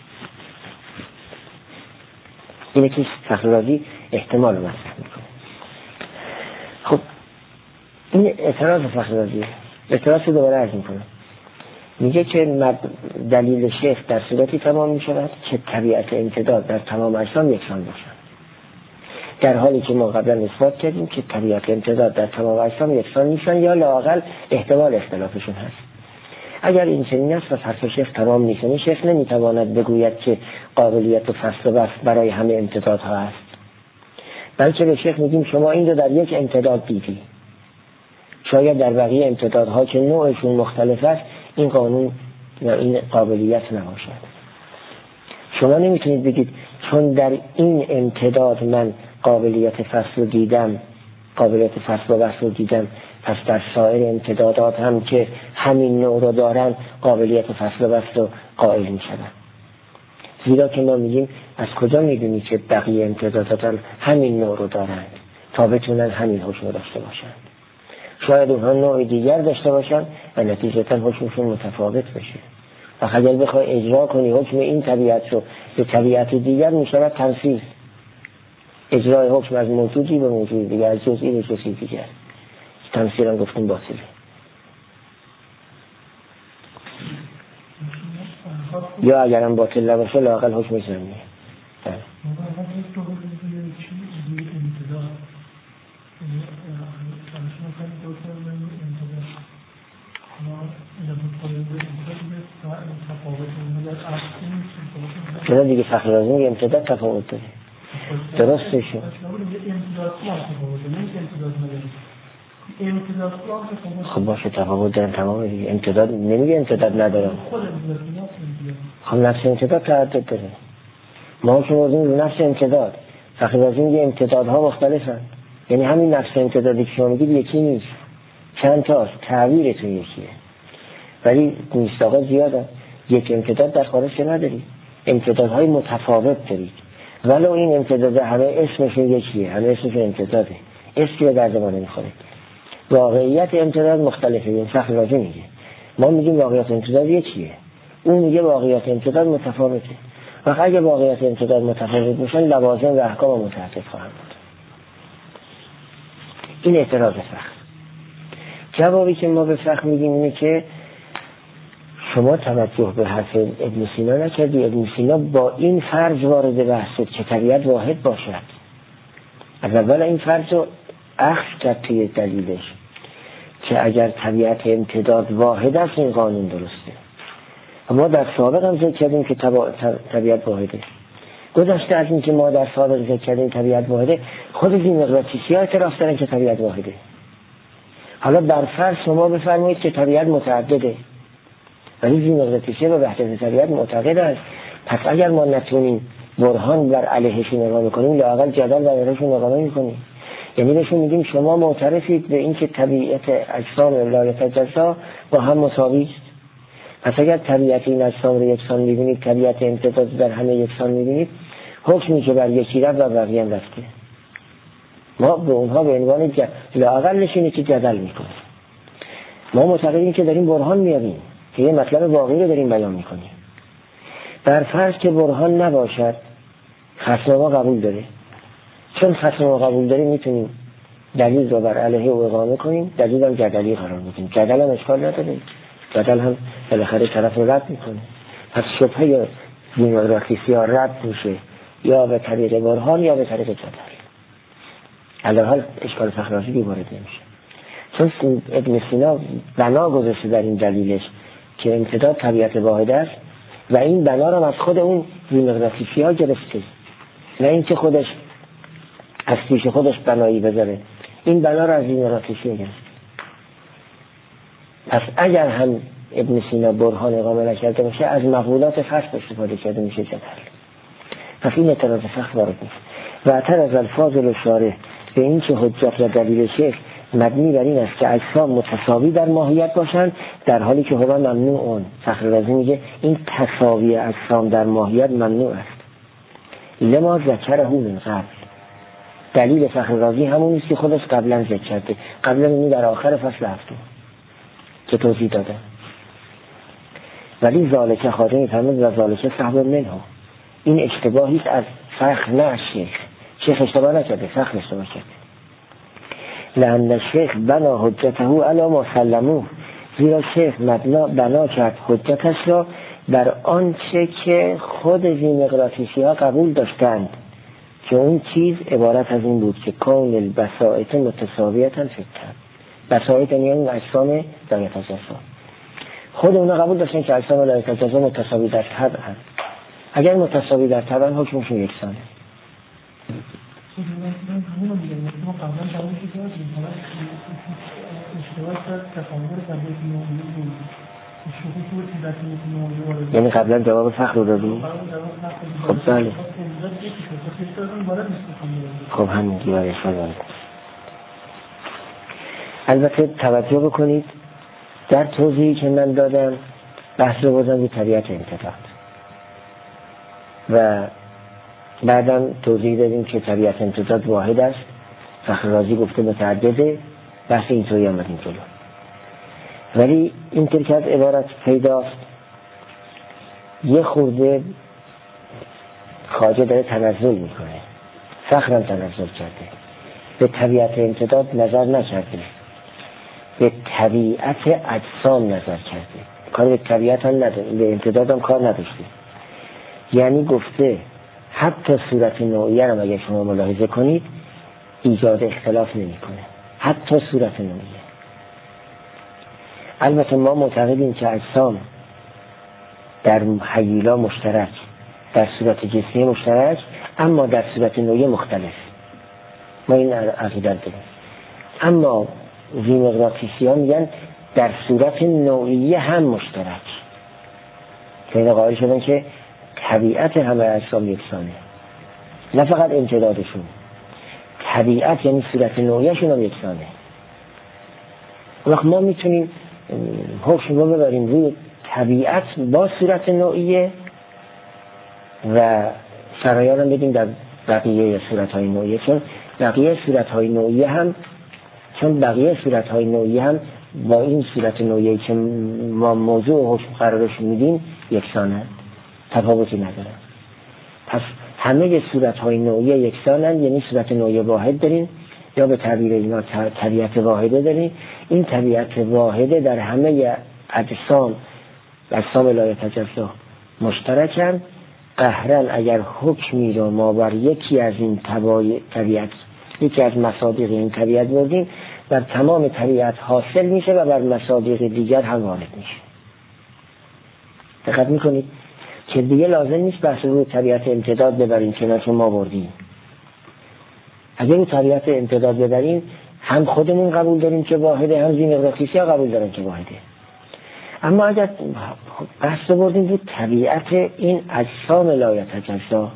اینه که فخررازی احتمال رو مطرح میکنه. خب این اعتراض فخررازی، اعتراض رو دوباره عرض میکنم. میگه که دلیل شیخ در صورتی تمام میشود که طبیعت امتداد در تمام اجسام یکسان باشد، در حالی که ما قبلا اثبات کردیم که طبیعت امتداد در تمام اجسام یکسان نیستن یا لااقل احتمال اختلافشون هست. اگر این چنین است و حرف شیخ تمام نیست، شیخ نمیتواند بگوید که قابلیت و فصل و بسط برای همه امتدادها هست، بلکه به شیخ میگیم شما این رو در یک امتداد دیدی، شاید در بقیه امتدادها که نوعشون مختلف است این قانون و این قابلیت نباشد. شما نمیتونید بگید چون در این امتداد من قابلیت فصل رو دیدم، قابلیت فصل و بسط رو دیدم، پس در سایر امتدادات هم که همین نوع رو دارن قابلیت فصل و بسط رو قائل میشدن. زیرا که ما میگیم از کجا میدونی که بقیه امتدادات هم همین نوع رو دارن تا بتونن همین حکم رو داشته باشن؟ شاید اونها نوع دیگر داشته باشن و نتیجتا حکمشون متفاوت بشه. و اگر بخوای اجرا کنی حکم این طبیعت رو به طبیعت دیگر میشود تمثیل، اجرای حکم از موجودی به موجود دیگر، از جزئی به جزئی دیگر. تمثیل هم گفتیم باطله. یا اگرم باطل نباشه لااقل حکم زمینه. چرا دیگه فخررازی میگه امتداد تفاوت داره. درسته شد. خب باشه تفاوت دارن تمام دیگه. امتداد نمیگه امتداد ندارم. خب نفس امتداد تعدد داره. ما که موضوع رو نفس امتداد. فخررازی میگه امتدادها مختلفن. یعنی همین نفس امتدادی که شما میگید یکی نیست. چند تاست. تعبیرتون یکیه. ولی مصداقا زیاده. یک امتداد در خارج که ندارید. امتدادهای متفاوت دارید. ولو این امتداد همه اسمشون یکیه، همه اسمشون امتداده، اسمی به درد ما نمیخوره. واقعیت امتداد مختلفه. این فخررازی میگه، ما میگیم واقعیت امتداد یکیه، اون میگه واقعیت امتداد متفاوته. و اگه واقعیت امتداد متفاوت باشن لوازم و احکام متعدد خواهند بود. این اعتراض فخر. جوابی که ما به فخر میگیم اینه که شما توجه به حرف ابن سینا نکردی. ابن سینا با این فرض وارد بحث شد که طبیعت واحد باشد. از اول این فرض رو اخذ کرد توی دلیلش که اگر طبیعت امتداد واحد است این قانون درسته. ما در سابق هم ذکر کردیم که طبیعت واحده. گذشته از این که ما در سابق ذکر کردیم طبیعت واحده، خود بی‌مقدارچی‌ها اعتراف دارن که طبیعت واحده. حالا در فرض شما بفرمایید که طبیعت متعدده، ولی بی‌مقدارچی‌ها به وحدت طبیعت معتقد است. پس اگر ما نتونیم برهان بر علیهشون نگاه میکنیم لااقل جدل بر علیهشون نگاه میکنیم. یعنی بهشون میگیم شما معترفید به این که طبیعت اجسام لا یتجزا با هم مساوی است. پس اگر طبیعت این اجسام رو یکسان میبینید، طبیعت امتداد در همه یکسان میبینید، حکمی که بر یکی رفت و بقیه هم رفته. ما به اونها به عنوان لااقلش اینه که جدل میکنیم. ما معتقدیم که داریم برهان میاریم که یه مطلب واقعی رو داریم بیان میکنیم. در فرض که برهان نباشد خصم ما قبول داره. چون خصم ما قبول داریم میتونیم دلیل رو بر علیه او اقامه کنیم، دلیل هم جدلی قرار بدیم. جدل هم اشکال نداره، جدل هم بالاخره طرف رو رد میکنه. پس شبهه بی‌مقدارچی‌ها ها رد میشه یا به طریق برهان یا به طریق جدل. علی‌حال اشکال فخررازی وارد نمیشه، چون ابن سینا بنا گذاشته در این دلیلش که امتداد طبیعت واحد است و این بنا رو از خود اون بی‌مقدارچی‌ها گرفته، نه اینکه خودش از پیش خودش بنایی بذاره. این بنا رو از بی‌مقدارچی‌ها گرفته. پس اگر هم ابن سینا برهان اقامه نکرده باشه از مقولات فصل استفاده کرده میشه جدل. پس این اعتراض فخر وارد نیست. و اعتراض الفاضل شارح به این که حجت و دلیل شیخ مبنی بر این است که اجسام متساوی در ماهیت باشند، در حالی که هو ممنوع. فخررازی میگه این تساوی اجسام در ماهیت ممنوع است. لما ذکره من قبل. دلیل فخررازی همون است که خودش قبلا ذکر کرده، قبلا اینی در آخر فصل هفتم که توضیح داده. ولی ذالک خاتم فرمود و ذالک صحب منه. این اشتباهی است از فخر، نه از شیخ اشتباه نکرده، فخر اشتباه کرده. لأن الشیخ بنا حجته علی ما سلموه. زیرا شیخ بنا کرد حجتش را بر آنچه که خود ذی‌مقراطیسی ها قبول داشتند، که اون چیز عبارت از این بود که کون البسائط متساویتا فی الطبع. بسائط یعنی اجسام لا یتجزا. خود اونا قبول داشتن که اجسام لا یتجزا متساوی در طبع هست. اگر متساوی در طبع حکمشون یکسانه. یعنی قبلا جواب فخر رو دادی؟ خب بله. خب همین دیواره شده. البته توجه بکنید در توضیحی که من دادم بحث رو بازم به طبیعت انتفاق و بعدم توضیح دادیم که طبیعت امتداد واحد است. فخررازی گفته متعدده، بحث اینطوری آمد این جلو. ولی این که از عبارت پیداست یه خورده خواجه داره تنزل میکنه. فخرم تنزل کرده، به طبیعت امتداد نظر نکرده، به طبیعت اجسام نظر کرده. کار به طبیعت هم نداره، به امتداد هم کار نداشته. یعنی گفته حتی صورت نوعیه رو اگر شما ملاحظه کنید ایجاد اختلاف نمی کنه، حتی صورت نوعیه. البته ما معتقدیم که اجسام در هیولا مشترک، در صورت جسمی مشترک، اما در صورت نوعیه مختلف. ما این عقیده داریم. اما ذی‌مقراطیسی ها میگن در صورت نوعیه هم مشترک، که این قائل شدن که طبیعت همه اجسام یکسانه، نه فقط امتدادشون. طبیعت یعنی صورت نوعیه‌شون هم یکسانه. وقت ما میتونیم حکم رو ببریم روی طبیعت با صورت نوعیه و سرایان هم بدیم در بقیه صورت‌های نوعیه، چون بقیه صورت‌های نوعیه هم با این صورت نوعیه که ما موضوع حکم قرارش میدیم یکسانه، تفاوتی نداره. پس همه صورت‌های نوعیه یکسانن، یعنی صورت نوعیه واحد داریم، یا به تعبیر اینا طبیعت واحده داریم. این طبیعت واحده در همه اجسام لا یتجزا مشترکن. قهرن اگر حکمی رو ما بر یکی از این طبیعت، یکی از مصادیق این طبیعت بردیم، بر تمام طبیعت حاصل میشه و بر مصادیق دیگر هم وارد میشه. دقت میکنید که دیگه لازم نیست بحث رو طبیعت امتداد ببریم که نشون ما بردیم. اگر رو طبیعت امتداد ببریم هم خودمون قبول داریم که واحده، هم ذی‌مقراطیسی ها قبول دارن که واحده. اما اگر بحث رو بردیم رو طبیعت این اجسام لا یتجزا،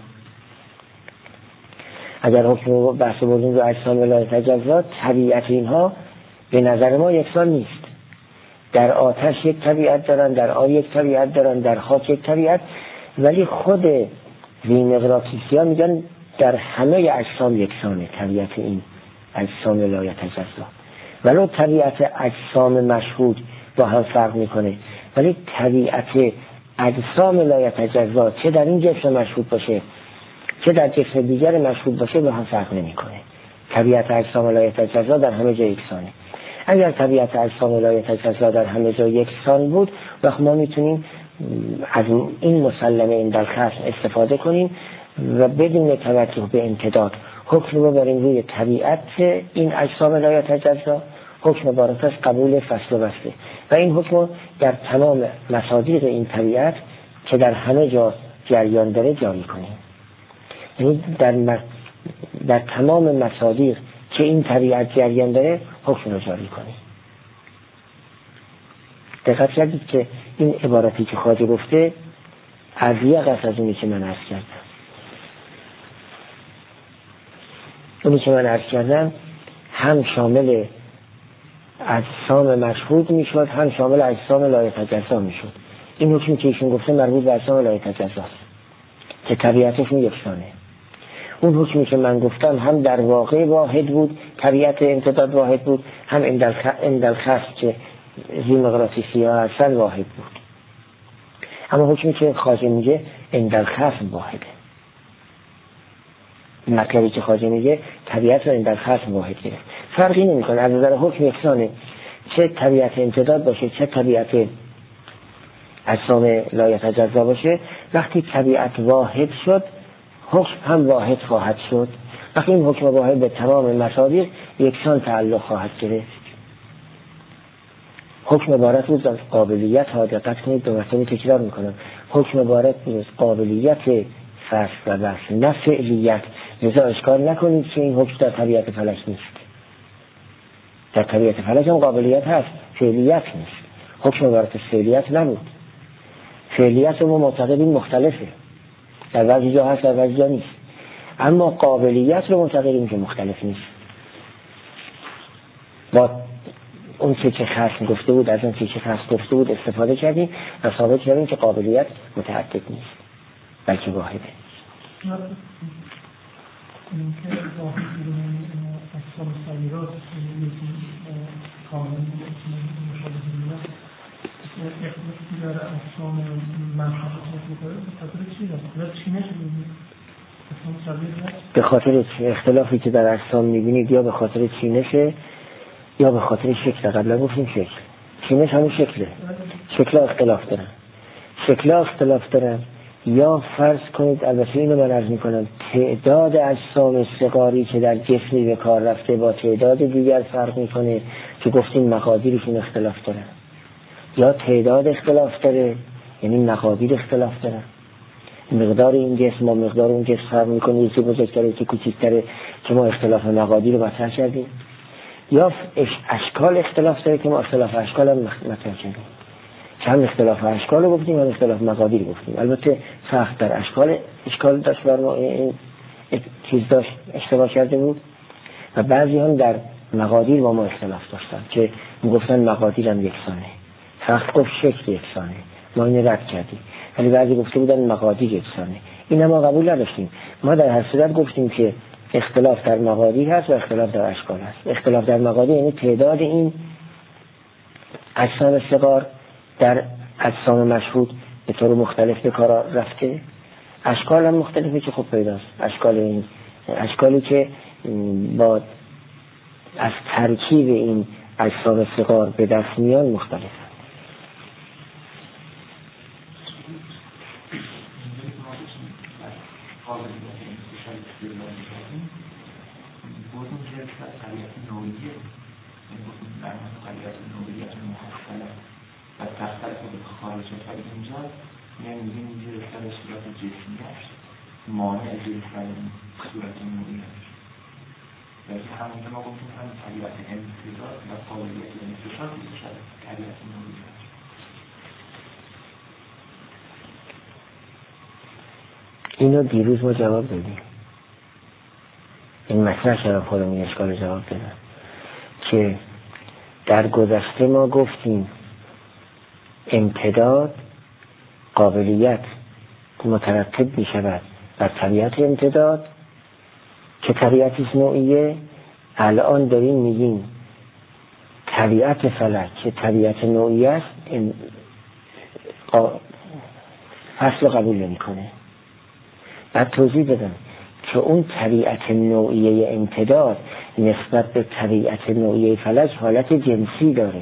اگر حکم بحث رو بردیم رو اجسام لا یتجزا، طبیعت اینها به نظر ما یکسان نیست. در آتش یک طبیعت دارن، در آب یک طبیعت دارن، در خاک یک طبیعت، ولی خود ذی‌مقراطیسی ها میگن در همه اجسام یکسانه طبیعت این اجسام لا یتجزا. ولو طبیعت اجسام مشهود با هم فرق میکنه، ولی طبیعت اجسام لا یتجزا چه در این جسم مشهود باشه چه در جسم دیگر مشهود باشه با هم فرق نمیکنه. طبیعت اجسام لا یتجزا در همه جا یکسانه. اگر طبیعت اجسام لا یتجزا در همه جا یکسان بود، وقت ما میتونیم از این مسلمه این در خصم استفاده کنیم و بدون توجه به امتداد حکم رو ببریم روی طبیعت این اجسام لا یتجزا، حکم بارتش قبول فصل و بسته، و این حکم در تمام مصادیق این طبیعت که در همه جا جریان داره جاری کنیم. یعنی در تمام مصادیق که این طبیعت جریان داره حکم رو جاری کنیم. دقت کردید که این عبارتی که خواجه گفته عذیق است از اونی که من عرض کردم. اونی که من عرض کردم هم شامل اجسام مشهود میشد هم شامل اجسام لایتجزا میشد. این حکمی که ایشون گفته مربوط به اجسام لایتجزا است که طبیعتشون یکسانه. اون حکمی که من گفتم هم در واقع واحد بود، طبیعت امتداد واحد بود، هم اندالخص که زی مغناطیسی ها هستن واحد بود. اما حکمی که خواجه میگه اندالخص واحده. مطلبی که خواجه میگه طبیعت و اندالخص واحد گرفت. فرقی نمیکنه، از نظر حکم یکسانه، چه طبیعت امتداد باشه چه طبیعت اجسام لایتجزا باشه. وقتی طبیعت واحد شد حکم هم واحد خواهد شد. وقتی این حکم واحد به تمام مصادیق یکسان تعلق خواهد گرفت. حکم عبارت بود از قابلیت ها، دقت کنید دو مرتبه تکرار میکنم، حکم عبارت بود از قابلیت فصل و وصل نه فعلیت. لذا اشکال نکنید که این حکم در طبیعت فلک نیست. در طبیعت فلک هم قابلیت هست، فعلیت نیست. حکم عبارت از فعلیت نبود. فعلیت رو ما معتقدیم مختلفه، در بعضی جا هست در بعضی جا نیست. اما قابلیت رو معتقدیم که مختلف نیست. با اون که خصم گفته بود، از اون که خصم گفته بود استفاده کردیم و ثابت کردیم که قابلیت متعدد نیست بلکه واحده. این که واحد بیرون اجسام صغیرات کامل مشابه اختلافی در اجسام منحصر به چی هست؟ به خاطر اختلافی که در اجسام میبینید یا به خاطر چینشه یا به خاطر شکل. قبلا گفتیم شکل، چینش همون شکله. شکل اختلاف دارن یا فرض کنید، البته اینو من عرض میکنم، تعداد اجسام صغاری که در جسمی به کار رفته با تعداد دیگر فرق میکنه که گفتیم مقادیرشون اختلاف دارن، یا تعداد اختلاف داره یعنی مقادیر اختلاف دارن. مقدار این جسم با مقدار اون جسم فرق میکنه، یکی بزرگتره یکی کوچیکتره که ما اختلاف مقادیر رو مطرح کردیم، یا اشکال اختلاف داره که ما اختلاف اشکال هم مطرح کردیم. هم اختلاف اشکال رو گفتیم هم اختلاف مقادیر گفتیم. البته سخت در اشکال داشت بر ما این چیز داشت اشتباه کرده بود و بعضی هم در مقادیر با ما اختلاف داشتن که میگفتن مقادیر هم یکسانه. سخت گفت شکل یکسانه، ما اینو رد کردیم. ولی بعضی گفته بودن مقادیر یکسانه. این ما قبول نداشتیم. ما در هر صورت گفتیم که اختلاف در مقادیر هست و اختلاف در اشکال هست. اختلاف در مقادیر یعنی تعداد این اجسام صغار در اجسام مشهود به طور مختلف به کار رفته. اشکال هم مختلفه که خب پیداست. اشکالی که با از ترکیب این اجسام صغار به دست میان مختلفه. و تختر که به خارج شد اینجا میگیم زیر سر صورت جسمی هست، مانع زیر سر صورت نوری هست. ولی همونجا ما گفتیم هم طبیعت امتداد و قابلیت انتشار زیر سر طبیعت نوری هست. اینو دیروز ما جواب دادیم. این مطرح شدم خودم این اشکال جواب دادم که در گذشته ما گفتیم امتداد قابلیت مترتب می شود بر طبیعت امتداد که طبیعتش نوعیه. الان داریم میگیم طبیعت فلک که طبیعت نوعیه است فصل قبول نمی کنه. بعد توضیح بدم که اون طبیعت نوعیه امتداد نسبت به طبیعت نوعیه فلک حالت جنسی داره،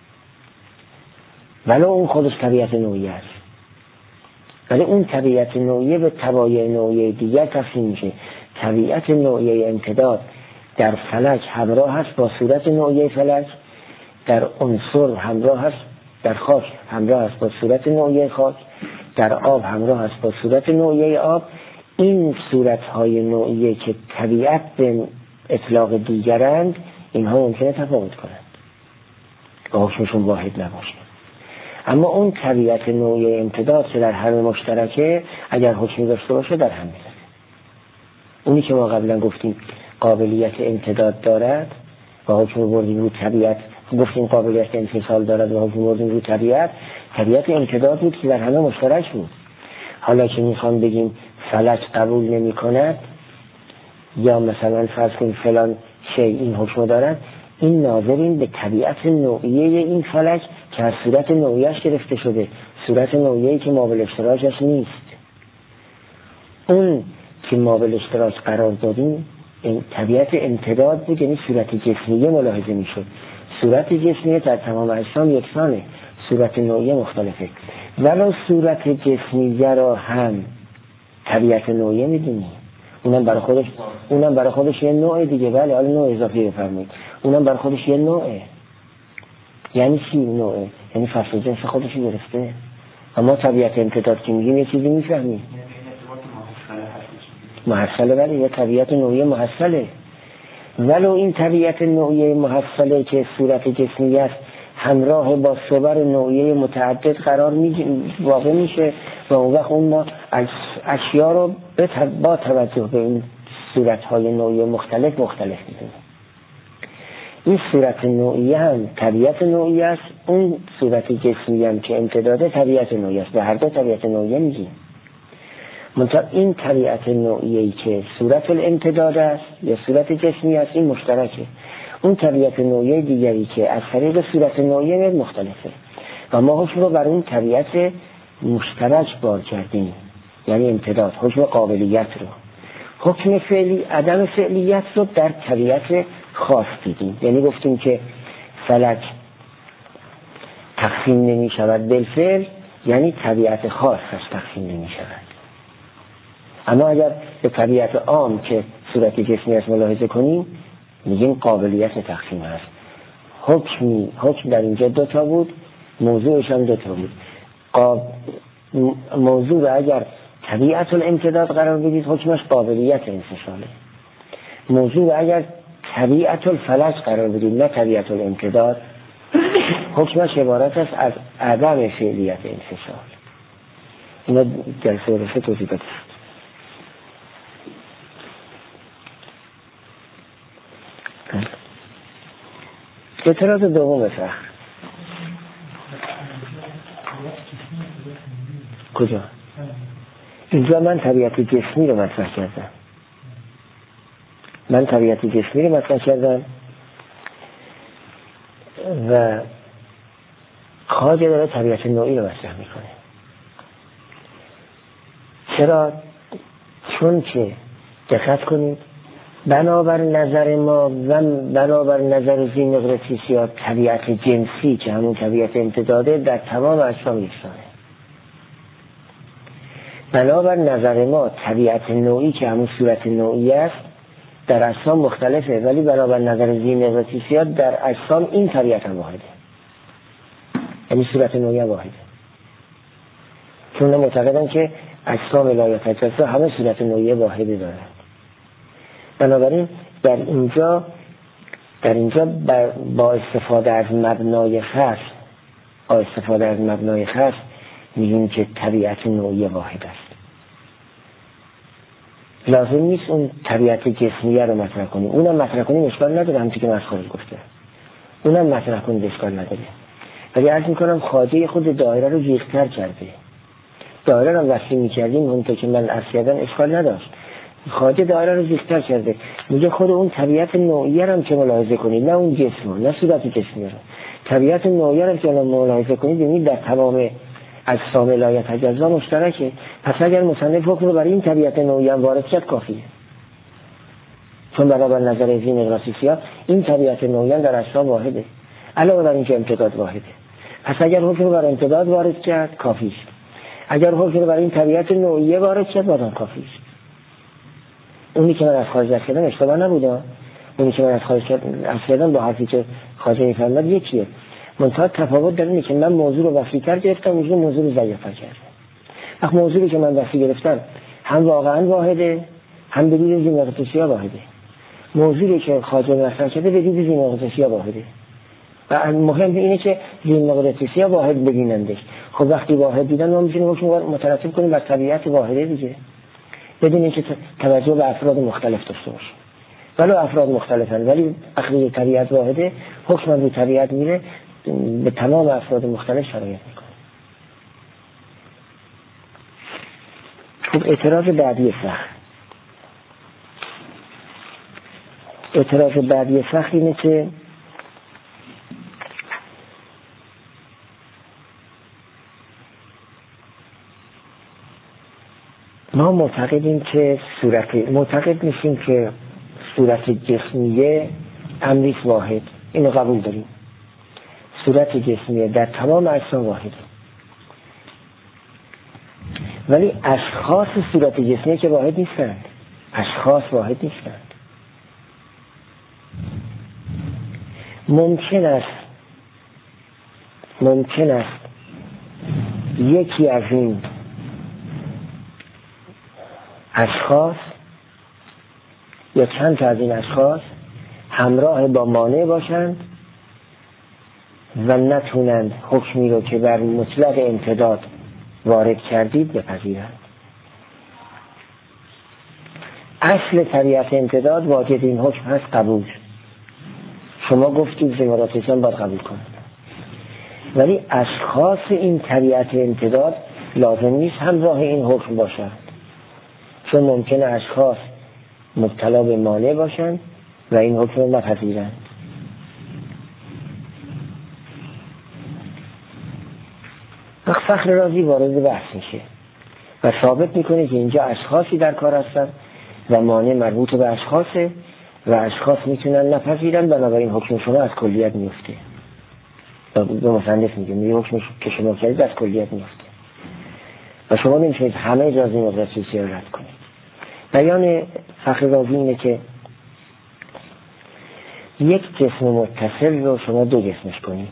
ولی اون خودش طبیعت نوعیه است. ولی اون طبیعت نوعیه به طبایع نوعیه دیگر تقسیم میشه. طبیعت نوعیه امتداد در فلک همراه هست با صورت نوعیه فلک، در عنصر همراه هست، در خاک همراه هست با صورت نوعیه خاک، در آب همراه هست با صورت نوعیه آب. این صورتهای نوعیه که طبیعت به اطلاق دیگرند، اینها ممکنه تفاوت کنند و حکمشون واحد نباشه. اما اون طبیعت نوعیه امتداد که در همه مشترکه، اگر حکمی داشته باشه در همه داره. اونی که ما قبلا گفتیم قابلیت امتداد دارد و حکم بردیم رو طبیعت گفتیم قابلیت انفصال دارد و حکم بردیم رو طبیعت امتداد بود که در همه مشترک بود. حالا که میخوام بگیم فلک قبول نمی کند یا مثلا فرض کنیم فلان شی این حکم دارد، این ناظرین به طبیعت نوعیه این فلک که از صورت نوعیهش گرفته شده، صورت نوعیه‌ای که مابل اشتراکش نیست. اون که مابل اشتراک قرار دادیم این طبیعت امتداد بود، یعنی صورت جسمیه ملاحظه میشد. صورت جسمیه در تمام اجسام یکسانه، صورت نوعیه مختلفه. ولو صورت جسمیه را هم طبیعت نوعیه میدونی، اونم برای خودش یه نوع دیگه. بله حالا نوع اضافی بفرمایید، اونم برای خودش یه نوعه. یعنی چی نوعه؟ یعنی فصل جنس خودش گرفته. اما طبیعت امتداد که میگیم یه چیزی میفهمیم محصله، ولی یه طبیعت نوعی محصله. ولو این طبیعت نوعی محصله که صورت جسمی است همراه با صور نوعی متعدد قرار واقع میشه و اون وقت اون ما اشیا رو با توجه به این صورتهای نوعی مختلف میدونیم. این صورت نوعی هم طبیعت نوعی است، اون صورت جسمی هم که امتداد طبیعت نوعی است. به هر دو طبیعت نوعی میگیم. منتها این طبیعت نوعیه‌ای که صورت الامتداد است یا صورت جسمی است این مشترکه. اون طبیعت نوعی دیگری که از طریق صورت نوعی میاد مختلفه و ما حکم رو بر اون طبیعت مشترک بار کردیم، یعنی امتداد، حکم قابلیت رو. حکم فعلی عدم فعلیت رو در طبیعت خاص دیدیم، یعنی گفتیم که فلک تقسیم نمی شود بالفعل، یعنی طبیعت خاصش تقسیم نمی شود. اما اگر به طبیعت عام که صورت جسمی است ملاحظه کنیم میگیم قابلیت تقسیم هست. حکم در اینجا دوتا بود، موضوعش هم دوتا بود. موضوع رو اگر طبیعت الامتداد قرار بدید حکمش قابلیت انفصاله. موضوع رو اگر طبیعت الفلک قرار بدید نه طبیعت الامتداد حکمش عبارت است از عدم فعلیت انفصال. اینا جلسه رسه توضیحات است. اعتراض دوم فخر کجا؟ اینجا من طبیعت جسمی رو مطرح کردم. و خواجه داره طبیعت نوعی رو مطرح میکنه. چرا؟ چون که دقت کنید بنابر نظر ما و بنابر نظر زینقرطیسیات طبیعت جنسی که همون طبیعت امتداده در تمام اجسام یکسانه. بنابر نظر ما طبیعت نوعی که همون صورت نوعی است در اجسام مختلفه، ولی بنابر نظر زینقرطیسیات در اجسام این طبیعت هم واحده، یعنی صورت نوعی هم واحده. چون معتقدن که اجسام لا یتجزا همه صورت نوعی واحده دارند. بنابراین در اینجا با استفاده از مبنای خاص میگیم که طبیعت نوعی واحد است. لازم نیست اون طبیعت جسمیه رو مطرح کنیم. اونم مطرح کنیم اشکال نداره، همونطور که مسخره گفته اونم مطرح کنیم اشکال نداره. ولی عرض میکنم خواجه خود دایره رو زیغ‌تر کرده. دایره رو وسیع میکردیم همونطور که من عرض کردم اشکال نداشت. خواجه دایره رو زیغ‌تر کرده، میگه خود اون طبیعت نوعیه رو هم که ملاحظه کنید، نه اون جسم نه صورت جسمی رو، طبیعت نوعیه رو که ملاحظه کنید ببینید در تمام اجسام لا یتجزا مشترکه. پس اگر مصنف حکم رو برای این طبیعت نوعی هم وارد کرد کافیه، چون بنابر نظر زینقرطیسیات این طبیعت نوعی در اجسام واحده، علاوه بر اینکه امتداد واحده. پس اگر حکم رو برای امتداد وارد کرد کافیه، اگر حکم رو برای این طبیعت نوعیه وارد کرد بازم کافیه. اونی که من از خارج کردم اشتباه نبوده، اونی که من از خارج کردم با حرفی که خواجه می‌فرماد یکیه. منتها تفاوت در اینه که من موضوع رو وسیع‌تر گرفتم، موضوع رو ضعیف‌تر کردم. وقتی موضوعی که من وسیع گرفتم هم واقعا واحده، هم به دید زینقرطیسی‌ها واحده. موضوعی که خواجه مطرح کرده به دید زینقرطیسی‌ها واحده. و مهم اینه که زینقرطیسی‌ها واحد ببینندش. خب وقتی واحد دیدن ما می‌تونیم حکم مترتب کنیم بر طبیعت واحده دیگه، بدون اینکه توجه به افراد مختلف داشته باشیم. ولو افراد مختلفن، ولی وقتی طبیعت واحده حکم رو طبیعت میره به تمام افراد مختلف شرایط میکنه. خب اعتراض بعدی سخت اینه که ما معتقد میشیم که صورت جسمیه امریک واحد، اینو قبول داریم. صورت جسمیه در تمام اجسام واحده، ولی اشخاص صورت جسمیه که واحد نیستند. اشخاص واحد نیستند. ممکن است یکی از این اشخاص یا چند تا از این اشخاص همراه با مانع باشند و نتونند حکمی رو که بر مطلق امتداد وارد کردید بپذیرند. اصل طبیعت امتداد واجد این حکم هست قبول. شما گفتید زمارات اسلام باید قبول کنند، ولی اشخاص این طبیعت امتداد لازم نیست همراه این حکم باشند، چون ممکنه اشخاص مبتلا به مانع باشند و این حکم رو نپذیرند. فخر رازی وارد بحث میشه و ثابت میکنه که اینجا اشخاصی در کار هستند و مانع مربوط به اشخاصه و اشخاص میتونن نپذیرن، بنابراین حکم شما از کلیت میفته. به مصنف میگه حکم که شما کردید از کلیت میفته و شما نمیتونید همه اجازه مدرسیسی رو رد کنید. بیان فخر رازی اینه که یک جسم متصل رو شما دو جسمش کنید،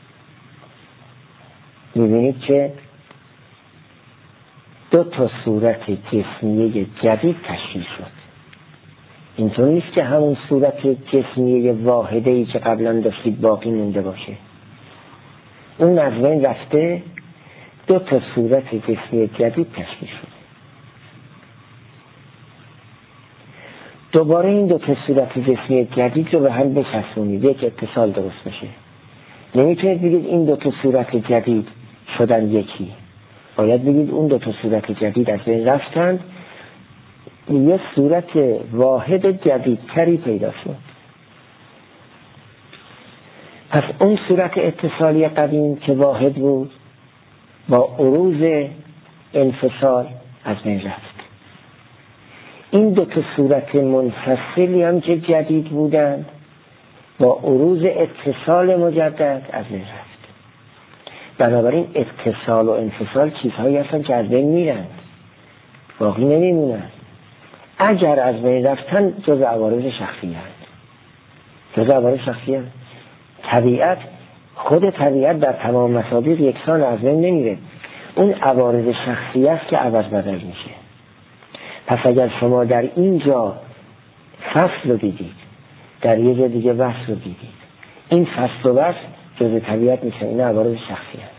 میبینید که دو تا صورت جسمیه جدید تشکیل شد. اینطور نیست که همون صورت جسمیه واحده‌ای که قبلا داشتید باقی مونده باشه. اون از بین رفته، دو تا صورت جسمی جدید تشکیل شد. دوباره این دو تا صورت جسمی جدید رو به هم بچسبونید، یک اتصال درست بشه. نمیتونید بگید این دو تا صورت جدید شدن یکی، باید بگید اون دو تا صورت جدید از بین رفتند، یه صورت واحد جدیدتری پیدا شد. پس اون صورت اتصالی قدیم که واحد بود با عروض انفصال از بین رفت. این دو تا صورت منفصلی هم که جدید بودند با عروض اتصال مجدد از بین رفت. بنابراین اتصال و انفصال چیزهایی هستن که از بین میرند، باقی نمیمونند. اگر از بین رفتن جز عوارض شخصی هست. طبیعت، خود طبیعت در تمام مصادیق یکسان از بین نمیره، اون عوارض شخصی است که عوض بدل میشه. پس اگر شما در اینجا فصل رو دیدید، در یه جا دیگه وصل رو دیدید، این فصل و وصل جز طبیعت میشه، این عوارض شخصی است.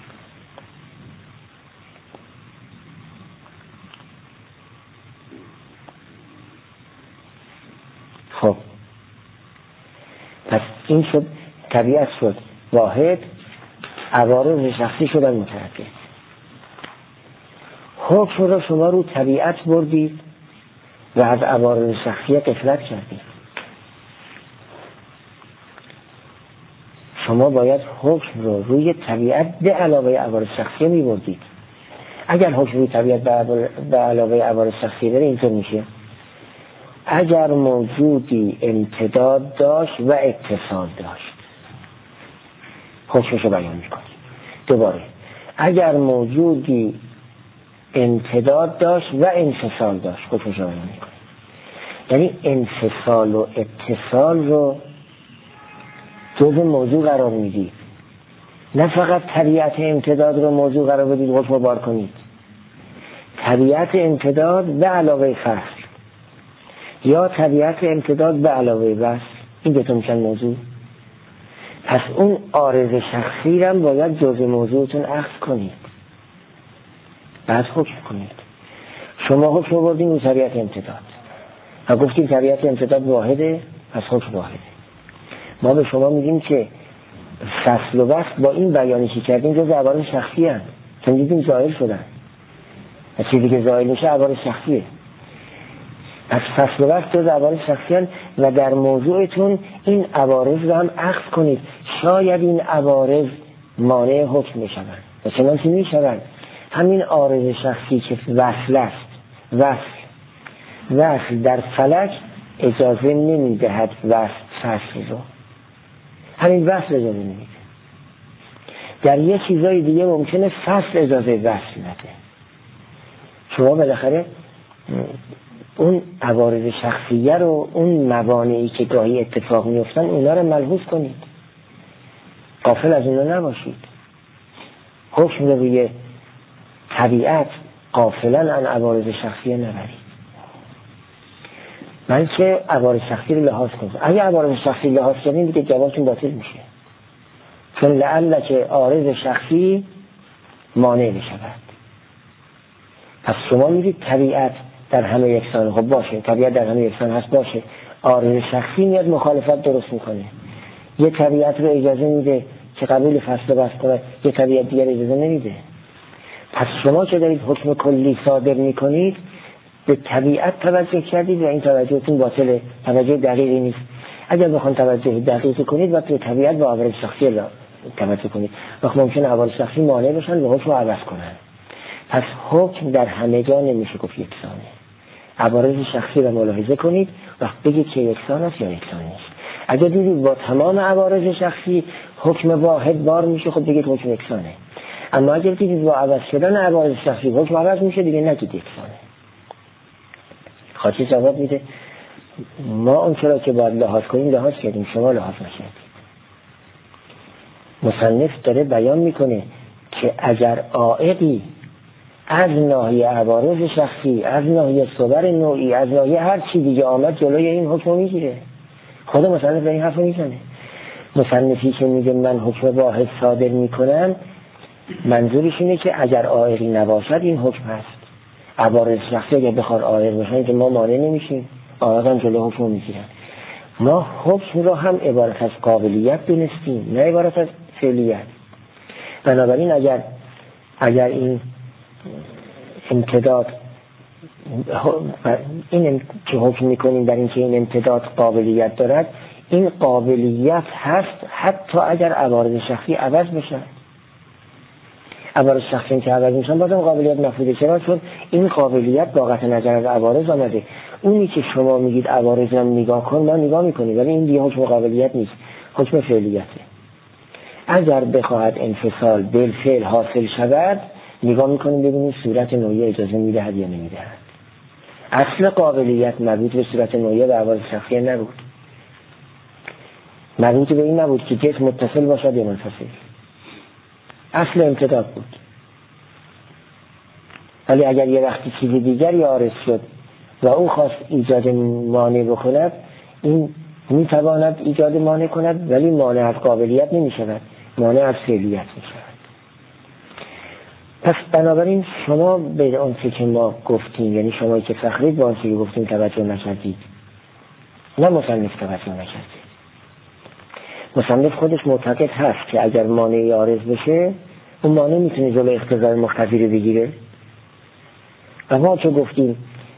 خب پس این شد، طبیعت شد واحد، عوارض شخصی شدن متعدد. حکم رو شما رو طبیعت بردید و از عوارض شخصی غفلت کردید. شما باید حکم رو روی طبیعت به علاوه عوارض شخصی می بردید. اگر حکم روی طبیعت به علاوه عوارض شخصی بره اینطور میشه: اگر موجودی امتداد داشت و اتصال داشت، حکمشو بیان میکنی. دوباره اگر موجودی امتداد داشت و انفصال داشت، حکمشو بیان میکنی. یعنی انفصال و اتصال رو جز موضوع قرار میدید، نه فقط طبیعت امتداد رو موضوع قرار بدید حکم بار کنید. طبیعت امتداد به علاوه فصل یا طبیعت امتداد به علاوه وصل، این دوتا میشن موضوع. پس اون عارض شخصی رو باید جزء موضوعتون اخذ کنید، بعد حکم کنید. شما حکم بردین رو طبیعت امتداد، و گفتیم طبیعت امتداد واحده، پس حکم واحده. ما به شما میگیم که فصل و وصل با این بیانی که کردیم جز عوارض شخصی هست، چون دیدیم زائل شدن و چیزی که زائل میشه عوارض شخصیه. پس فصل و وصل جز عوارض شخصی هست و در موضوعتون این عوارض رو هم اخذ کنید. شاید این عوارض مانع حکم میشوند و چنانچه میشوند. همین عارض شخصی که وصل است، وصل در فلک اجازه نمیدهد فصل رو، همین وصل اجازه نمیده. در یه چیزای دیگه ممکنه فصل اجازه وصل نده. شما بالاخره اون عوارض شخصیه رو، اون موانعی که گاهی اتفاق میفتن اونا رو ملحوظ کنید، غافل از اونا نباشید. حکم رو روی طبیعت غافلا عن عوارض شخصیه نبرید. من که عوارض شخصی رو لحاظ کنم. اگه عوارض شخصی لحاظ کنیم دیگه جوابتون باطل میشه، چون لعل که عارض شخصی مانع میشود. پس شما میگید طبیعت در همه یکسان، خب باشه طبیعت در همه یکسان هست، باشه عارض شخصی میاد مخالفت درست میکنه. یه طبیعت رو اجازه میده که قبول فصل بس کنه، یه طبیعت دیگر اجازه نمیده. پس شما که دارید حکم کلی صادر میکنید به طبیعت توجه کردید و این توجهتون باطله، توجه دقیقی نیست. اگر بخواید توجه دقیقی کنید وقتی طبیعت و عوارض شخصی را توجه کنید، وقت ممکنه عوارض شخصی مانع بشن و حکم رو عوض کنن. پس حکم در همه جا نمیشه گفت یکسانه. عوارض شخصی را ملاحظه کنید وقت بگید که یکسان است یا یکسان نیست. اگر دیدید با تمام عوارض شخصی حکم واحد بار میشه، خب بگید حکم یکسانه. اما اگر دیدید با عوض شدن عوارض شخصی حکم عوض میشه، دیگه نگید یکسانه. خاطی جواب میده ما اون چرا که باید لحاظ کنیم لحاظ کردیم، شما لحاظ نکردید. مصنف داره بیان میکنه که اگر عائقی از ناحیه عوارض شخصی، از ناحیه صور نوعی، از ناحیه هر چی دیگه آمد جلوی این حکم میگیره. خود مصنف این حرف میزنه. مصنفی که میگه من حکم واحد صادر میکنم منظورش اینه که اگر عائقی نباشد این حکم هست. عوارض شخصی اگر بخواد عائق باشن که ما مانع نمیشیم، عائقا جلو حکم میگیرن. ما حکم رو هم عبارت از قابلیت دونستیم، نه عبارت از فعلیت. بنابراین اگر این امتداد این که حکم میکنیم در این که این امتداد قابلیت دارد، این قابلیت هست حتی اگر عوارض شخصی عوض بشن. عوارض شخصی که عوض میشن بازم قابلیت مفروضه. چرا؟ چون این قابلیت با قطع نظر از عوارض آمده. اونی که شما میگید عوارض هم نگاه کن، ما نگاه میکنیم، ولی این دیگه حکم قابلیت نیست، حکم فعلیته. اگر بخواهد انفصال بالفعل حاصل شود نگاه میکنیم ببینیم صورت نوعی اجازه میدهد یا نمیدهد. اصل قابلیت مربوط به صورت نوعی و عوارض شخصی نبود، مربوط به این نبود که جسم متصل باشد یا منفصل. اصل امتداد بود. ولی اگر یه وقتی چیز دیگری عارض شد و او خواست ایجاد مانع بکند، این میتواند ایجاد مانع کند ولی مانع از قابلیت نمیشود، مانع از فعلیت میشود. پس بنابراین شما به اون که ما گفتیم، یعنی شما که فخرید به اون که گفتیم توجه نکردید، نه مصنف توجه نکردید. مصنف خودش معتقد هست که اگر مانعی عارض بشه اون مانع میتونه جلو اقتضای مقتضی رو بگیره. و ما که گفتیم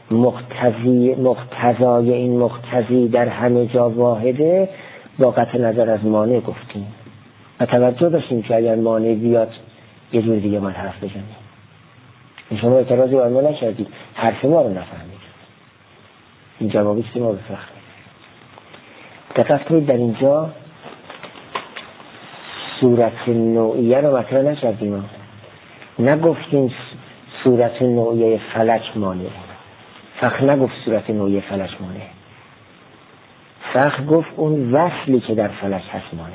مقتضای این مقتضی در همه جا واحده، با قطع نظر از مانع گفتیم و توجه داشتیم که اگر مانع بیاد یه جور دیگه ما حرف بزنیم. شما اعتراضی بر ما نکردید، حرف ما رو نفهمید. این جوابیست که ما بفرخیم. دقت کنید در اینجا صورت نوعیه رو مطرح نکردیم، نگفتیم صورت نوعیه فلک مانع. فقط نگفت صورت نوعیه فلک مانع، فقط گفت اون وصلی که در فلک هست مانع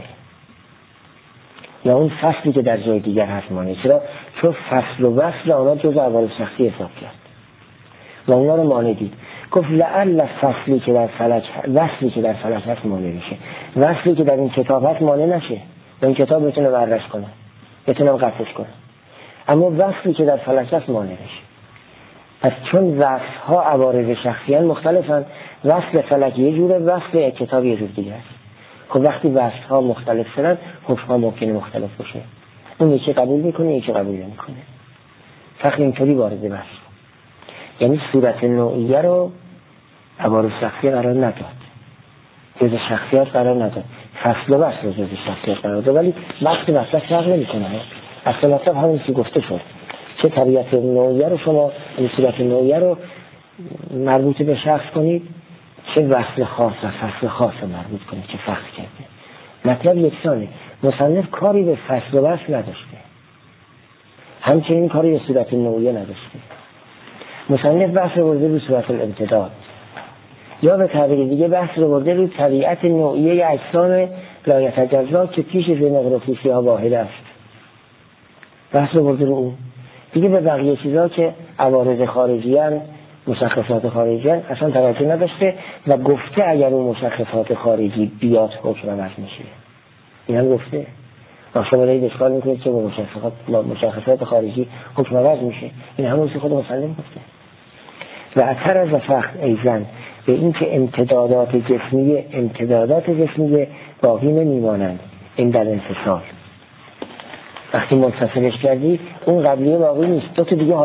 یا اون فصلی که در جای دیگر هست مانع. چرا؟ چون فصل و وصل آنها جز عوارض شخصی حساب کرد و اونا رو مانع دید. گفت لعل فصلی که در فلک، وصلی که در فلک هست مانع میشه، وصلی که در این کتاب هست مانع نشه. و این کتاب بتونه ورش کنه، بتونه قطعش کنه، اما وصلی که در فلک هست مانع نشه. پس چون وصف ها عوارض شخصی هست مختلفن، وصل فلک یه جوره، وصل کتاب یه جور دیگه است. خب وقتی وصل ها مختلف شدن حکم ها ممکنه مختلف باشه، اون یکی قبول میکنه یکی قبول نمیکنه. فقط اینطوری وارد بحث، یعنی صورت نوعیه رو عوارض شخصیه قرار نداد، جز شخصیت قرار نداد، فصل و بحث رو جز شخصیت قرار داد، ولی وقت وصل فرق نمیکنه. اصلا همین که گفته شد، چه طبیعت نوعیه رو شما این صورت نوعیه رو مربوط به شخص کنید، چه وصل خاص و فصل خاص رو مربوط کنید که فرق کرده. مطلب یکسانه. مصنف کاری به فصل و وصل نداشته، همچنین کاری به صورت نوعیه نداشته. مصنف بحث رو برده رو صورت الامتداد، یا به تعبیر دیگه بحث رو برده رو طبیعت نوعیه اجسام لا یتجزا که پیش مغناطیسی ها واحد است. بحث رو برده رو اون دیگه. به بقیه چیزا که عوارض خارجیان، مشخصات خارجیان اصلا توجه نداشته و گفته اگر اون مشخصات خارجی بیاد حکم عوض میشه. این هم گفته. شما دارید اشکال میکنید که با مشخصات خارجی حکم عوض میشه. این همون که خود مصنف گفته. و اثر از فخر ایزن به این که امتدادات جسمیه باقی نمیمانند. این در انفصال وقتی منفصلش کردی اون قبلیه باقی نیست، دو تا دیگه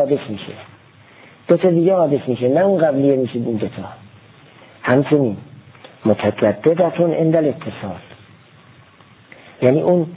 حادث میشه، نه اون قبلیه میشه این دوتا. همچنین متجددتون اندل اتصال، یعنی اون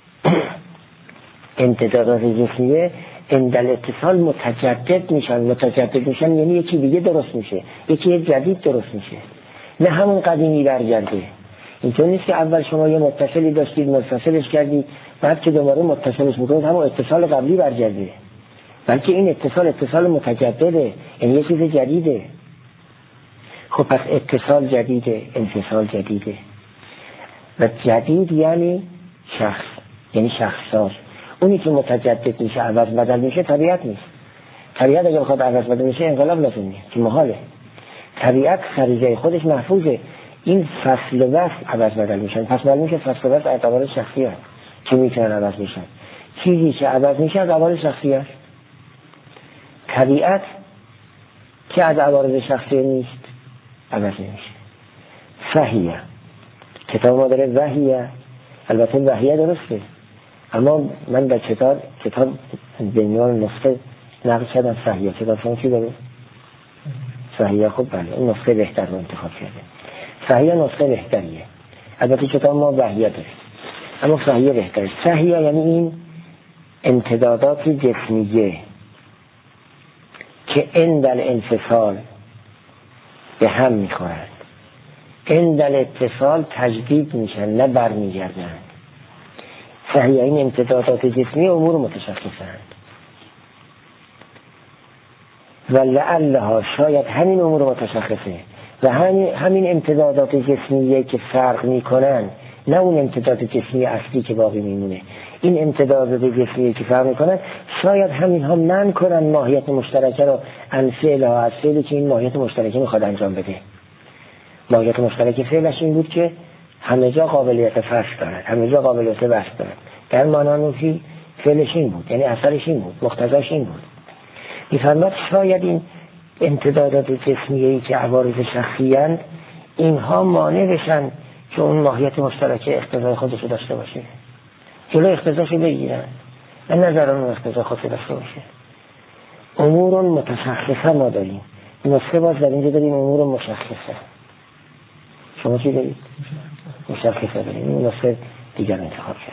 امتدادات جسمیه اندل اتصال متجدد میشن یعنی یکی دیگه درست میشه، یکی جدید درست میشه، نه همون قدیمی برگرده. اینطور نیست که اول شما یه متصلی داشتید منفصلش کردید بعد که دوباره متصلش میکنید همون اتصال قبلی برگرده، بلکه این اتصال متجدده، یعنی یه چیز جدیده. خب پس اتصال جدیده، انفصال جدیده. و جدید یعنی شخص، یعنی شخص‌ساز. اونی که متجدد میشه عوض بدل میشه طبیعت نیست. طبیعت اگه بخواد عوض بدل میشه انقلاب لازم نیست که محاله. طبیعت خریجه خودش محفوظه. این فصل و وصل عوض بدل میشن. پس معلومه که فصل و وصل اعتبار شخصی هست که میتونن عوض میشن. چیزی که عوض میشه از عوارض شخصی هست. طبیعت که از عوارض شخصی نیست عوض نمیشه. فهیه کتاب ما داره وحیه، البته وحیه درسته، اما من در کتاب به عنوان نسخه نقل کردم فهیه. کتاب شما چی داره؟ فهیه. خب بله اون نسخه بهتر رو انتخاب کرده. فهیه نسخه بهتریه، البته کتاب ما وحیه داره اما فهیه بهتره. فهیه یعنی این امتدادات جسمیه که اندل انفصال به هم میخورند، اندل اتصال تجدید میشن نه برمیگردند. فهیه این امتدادات جسمی امور متشخصند و لعلها شاید همین امور متشخصه و همین امتدادات جسمیه که فرق میکنن، نه اون امتداد جسمی اصلی که باقی میمونه. این امتدادات جسمی که فرق میکنن شاید همین ها منع کنن ماهیت مشترکه رو عن فعلها، از فعلی که این ماهیت مشترکه میخواد انجام بده. ماهیت مشترکه فعلش این بود که همه جا قابلیت فصل دارد، همه جا قابلیت وصل دارد. در معنی فعلش این بود، یعنی اثرش این بود، مقتضاش این بود. میفرماد شاید این امتدادات جسمیه‌ای که عوارض شخصی‌اند اینها مانع بشن که اون ماهیت مشترکه اقتضای خودشو داشته باشه، جلو اقتضاشو بگیرن و نظران اون اقتضای خودشو داشته باشه. امور متشخصه ما داریم، نسخه باز در اینجا داریم امور مشخصه. شما چی دارید؟ مشخصه داریم. این نسخه دیگر انتخاب کرد.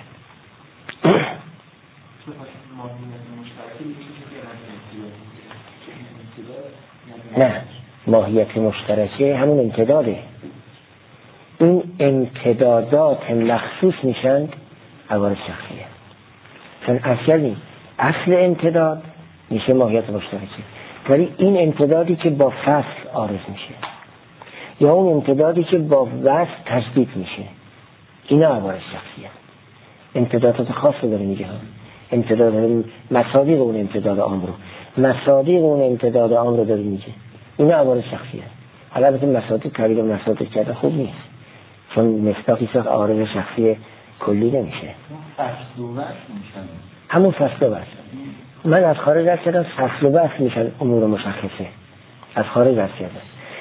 نه، ماهیت مشترکه همون امتداده. این امتدادات مخصوص میشن عوارض شخصیه، چون اصل امتداد میشه ماهیت مشترکه، ولی این امتدادی که با فصل عارض میشه یا اون امتدادی که با وصل تجدید میشه اینا عوارض شخصیه. امتدادات خاصی داره میگه، امتداد مصادیق اون امتداد عام رو، مصادیق اون امتداد عام رو داره میگه، اینا عوارض شخصیه. حالا البته مصادیق تعبیر مصادیق کرده خوب نیست، چون مصداقی ساخت عوارض شخصی کلی نمیشه. فصل و وصل میشن، همون فصل و وصل. من از خارج از کردم فصل و وصل میشن امور مشخصه، از خارج از کردم.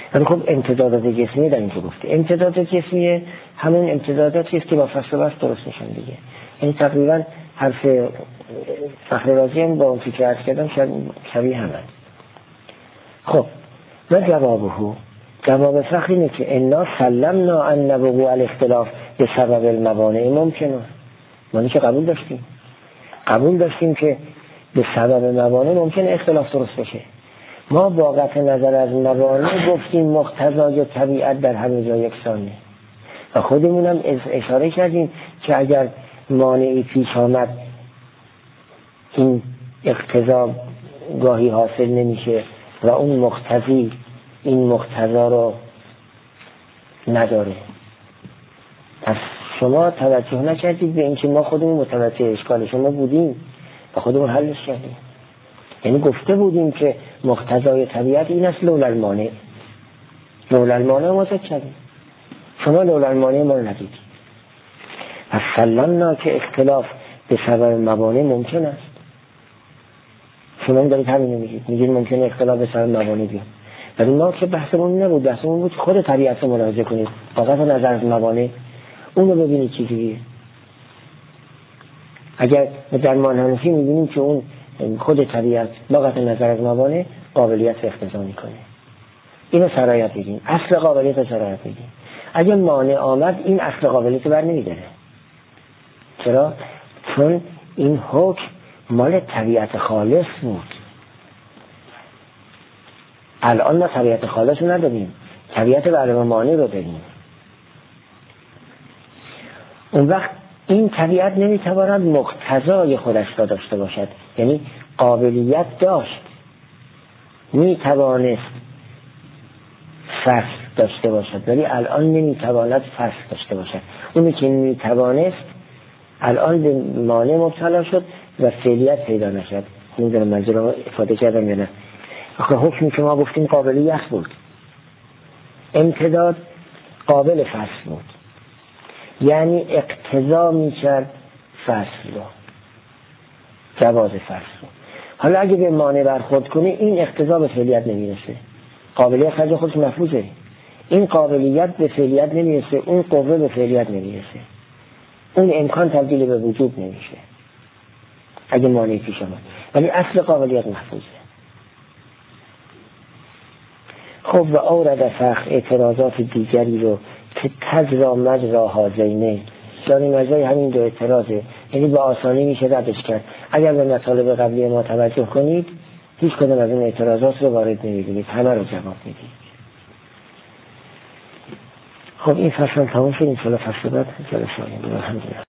ولی خب امتدادات جسمی در اینجا گفته. امتدادات جسمی همون امتداداتی است که با فصل بس درست میشن دیگه. یعنی تقریبا حرف فخر رازی هم با اون که عرض کردم شبیه همه. خب و جواب فخر اینه که انا سلمنا ان وقوع الاختلاف به سبب الموانع ممکنه. ما که قبول داشتیم که به سبب موانع ممکنه اختلاف درست بشه. ما با قطع نظر از موانع گفتیم مقتضای طبیعت در همه جا یکسانه و خودمونم اشاره کردیم که اگر مانعی پیش آمد این اقتضا گاهی حاصل نمیشه و اون مقتضی این مقتضا رو نداره. پس شما توجه نکردید به اینکه ما خودمون متوجه اشکال شما بودیم و خودمون حلش کردیم. یعنی گفته بودیم که مقتضای طبیعت این است لولا المانع ما ذکر کردیم. شما لولا المانع ما رو ندیدید. پس سلمنا که اختلاف به سبب موانع ممکن است. شما هم دارید همین میگید ممکنه اختلاف به سبب موانع بیاد. ولی ما که بحثمون نبود، بحثمون بود خود طبیعت رو ملاحظه کنید واقعا نظر از موانع اون رو ببینید چی جوریه. اگر در مانحنفی میبینیم که اون خود طبیعت واقعا نظر از موانع قابلیت اقتضا میکنه، اینو سرایت بگیم، اصل قابلیت رو سرایت بگیم. اگر مانع آمد این اصل قابلیت رو بر نمیداره. چرا؟ چون این حکم مال طبیعت خالص بود. الان ما طبیعت خالص رو نداریم، طبیعت برای مانع رو داریم. اون وقت این طبیعت نمیتواند مقتضای خودش را داشته باشد. یعنی قابلیت داشت، میتوانست فصل داشته باشد ولی الان نمیتواند فصل داشته باشد. اونی که میتوانست الان به مانع مبتلا شد و فعلیت پیدا نشد. نمیدونم منظور رو افاده کردم یا نه. حکمی که ما گفتیم قابلیت بود، امتداد قابل فصل بود، یعنی اقتضا میکرد فصل رو، جواز فصل رو. حالا اگه به مانع برخورد کنه این اقتضا به فعلیت نمیرسه. قابلیت خرج خودش مفروضه، این قابلیت به فعلیت نمیرسه، اون قوه به فعلیت نمیرسه، اون امکان تبدیل به وجود نمیشه اگه مانع پیش آمد. ولی اصل قابلیت محفوظه. خب و اورد فخر اعتراضات دیگری رو که تجرا مجرا هازینه داریم مجرای همین دو اعتراضه، یعنی با آسانی میشه ردش کرد. اگر به مطالب قبلی ما توجه کنید هیچ کدوم از این اعتراضات رو وارد نمی‌بینید، همه رو جواب میدید. خب این فصل تمام شد. این فصل بعد جلسه آینده. الحمدلله.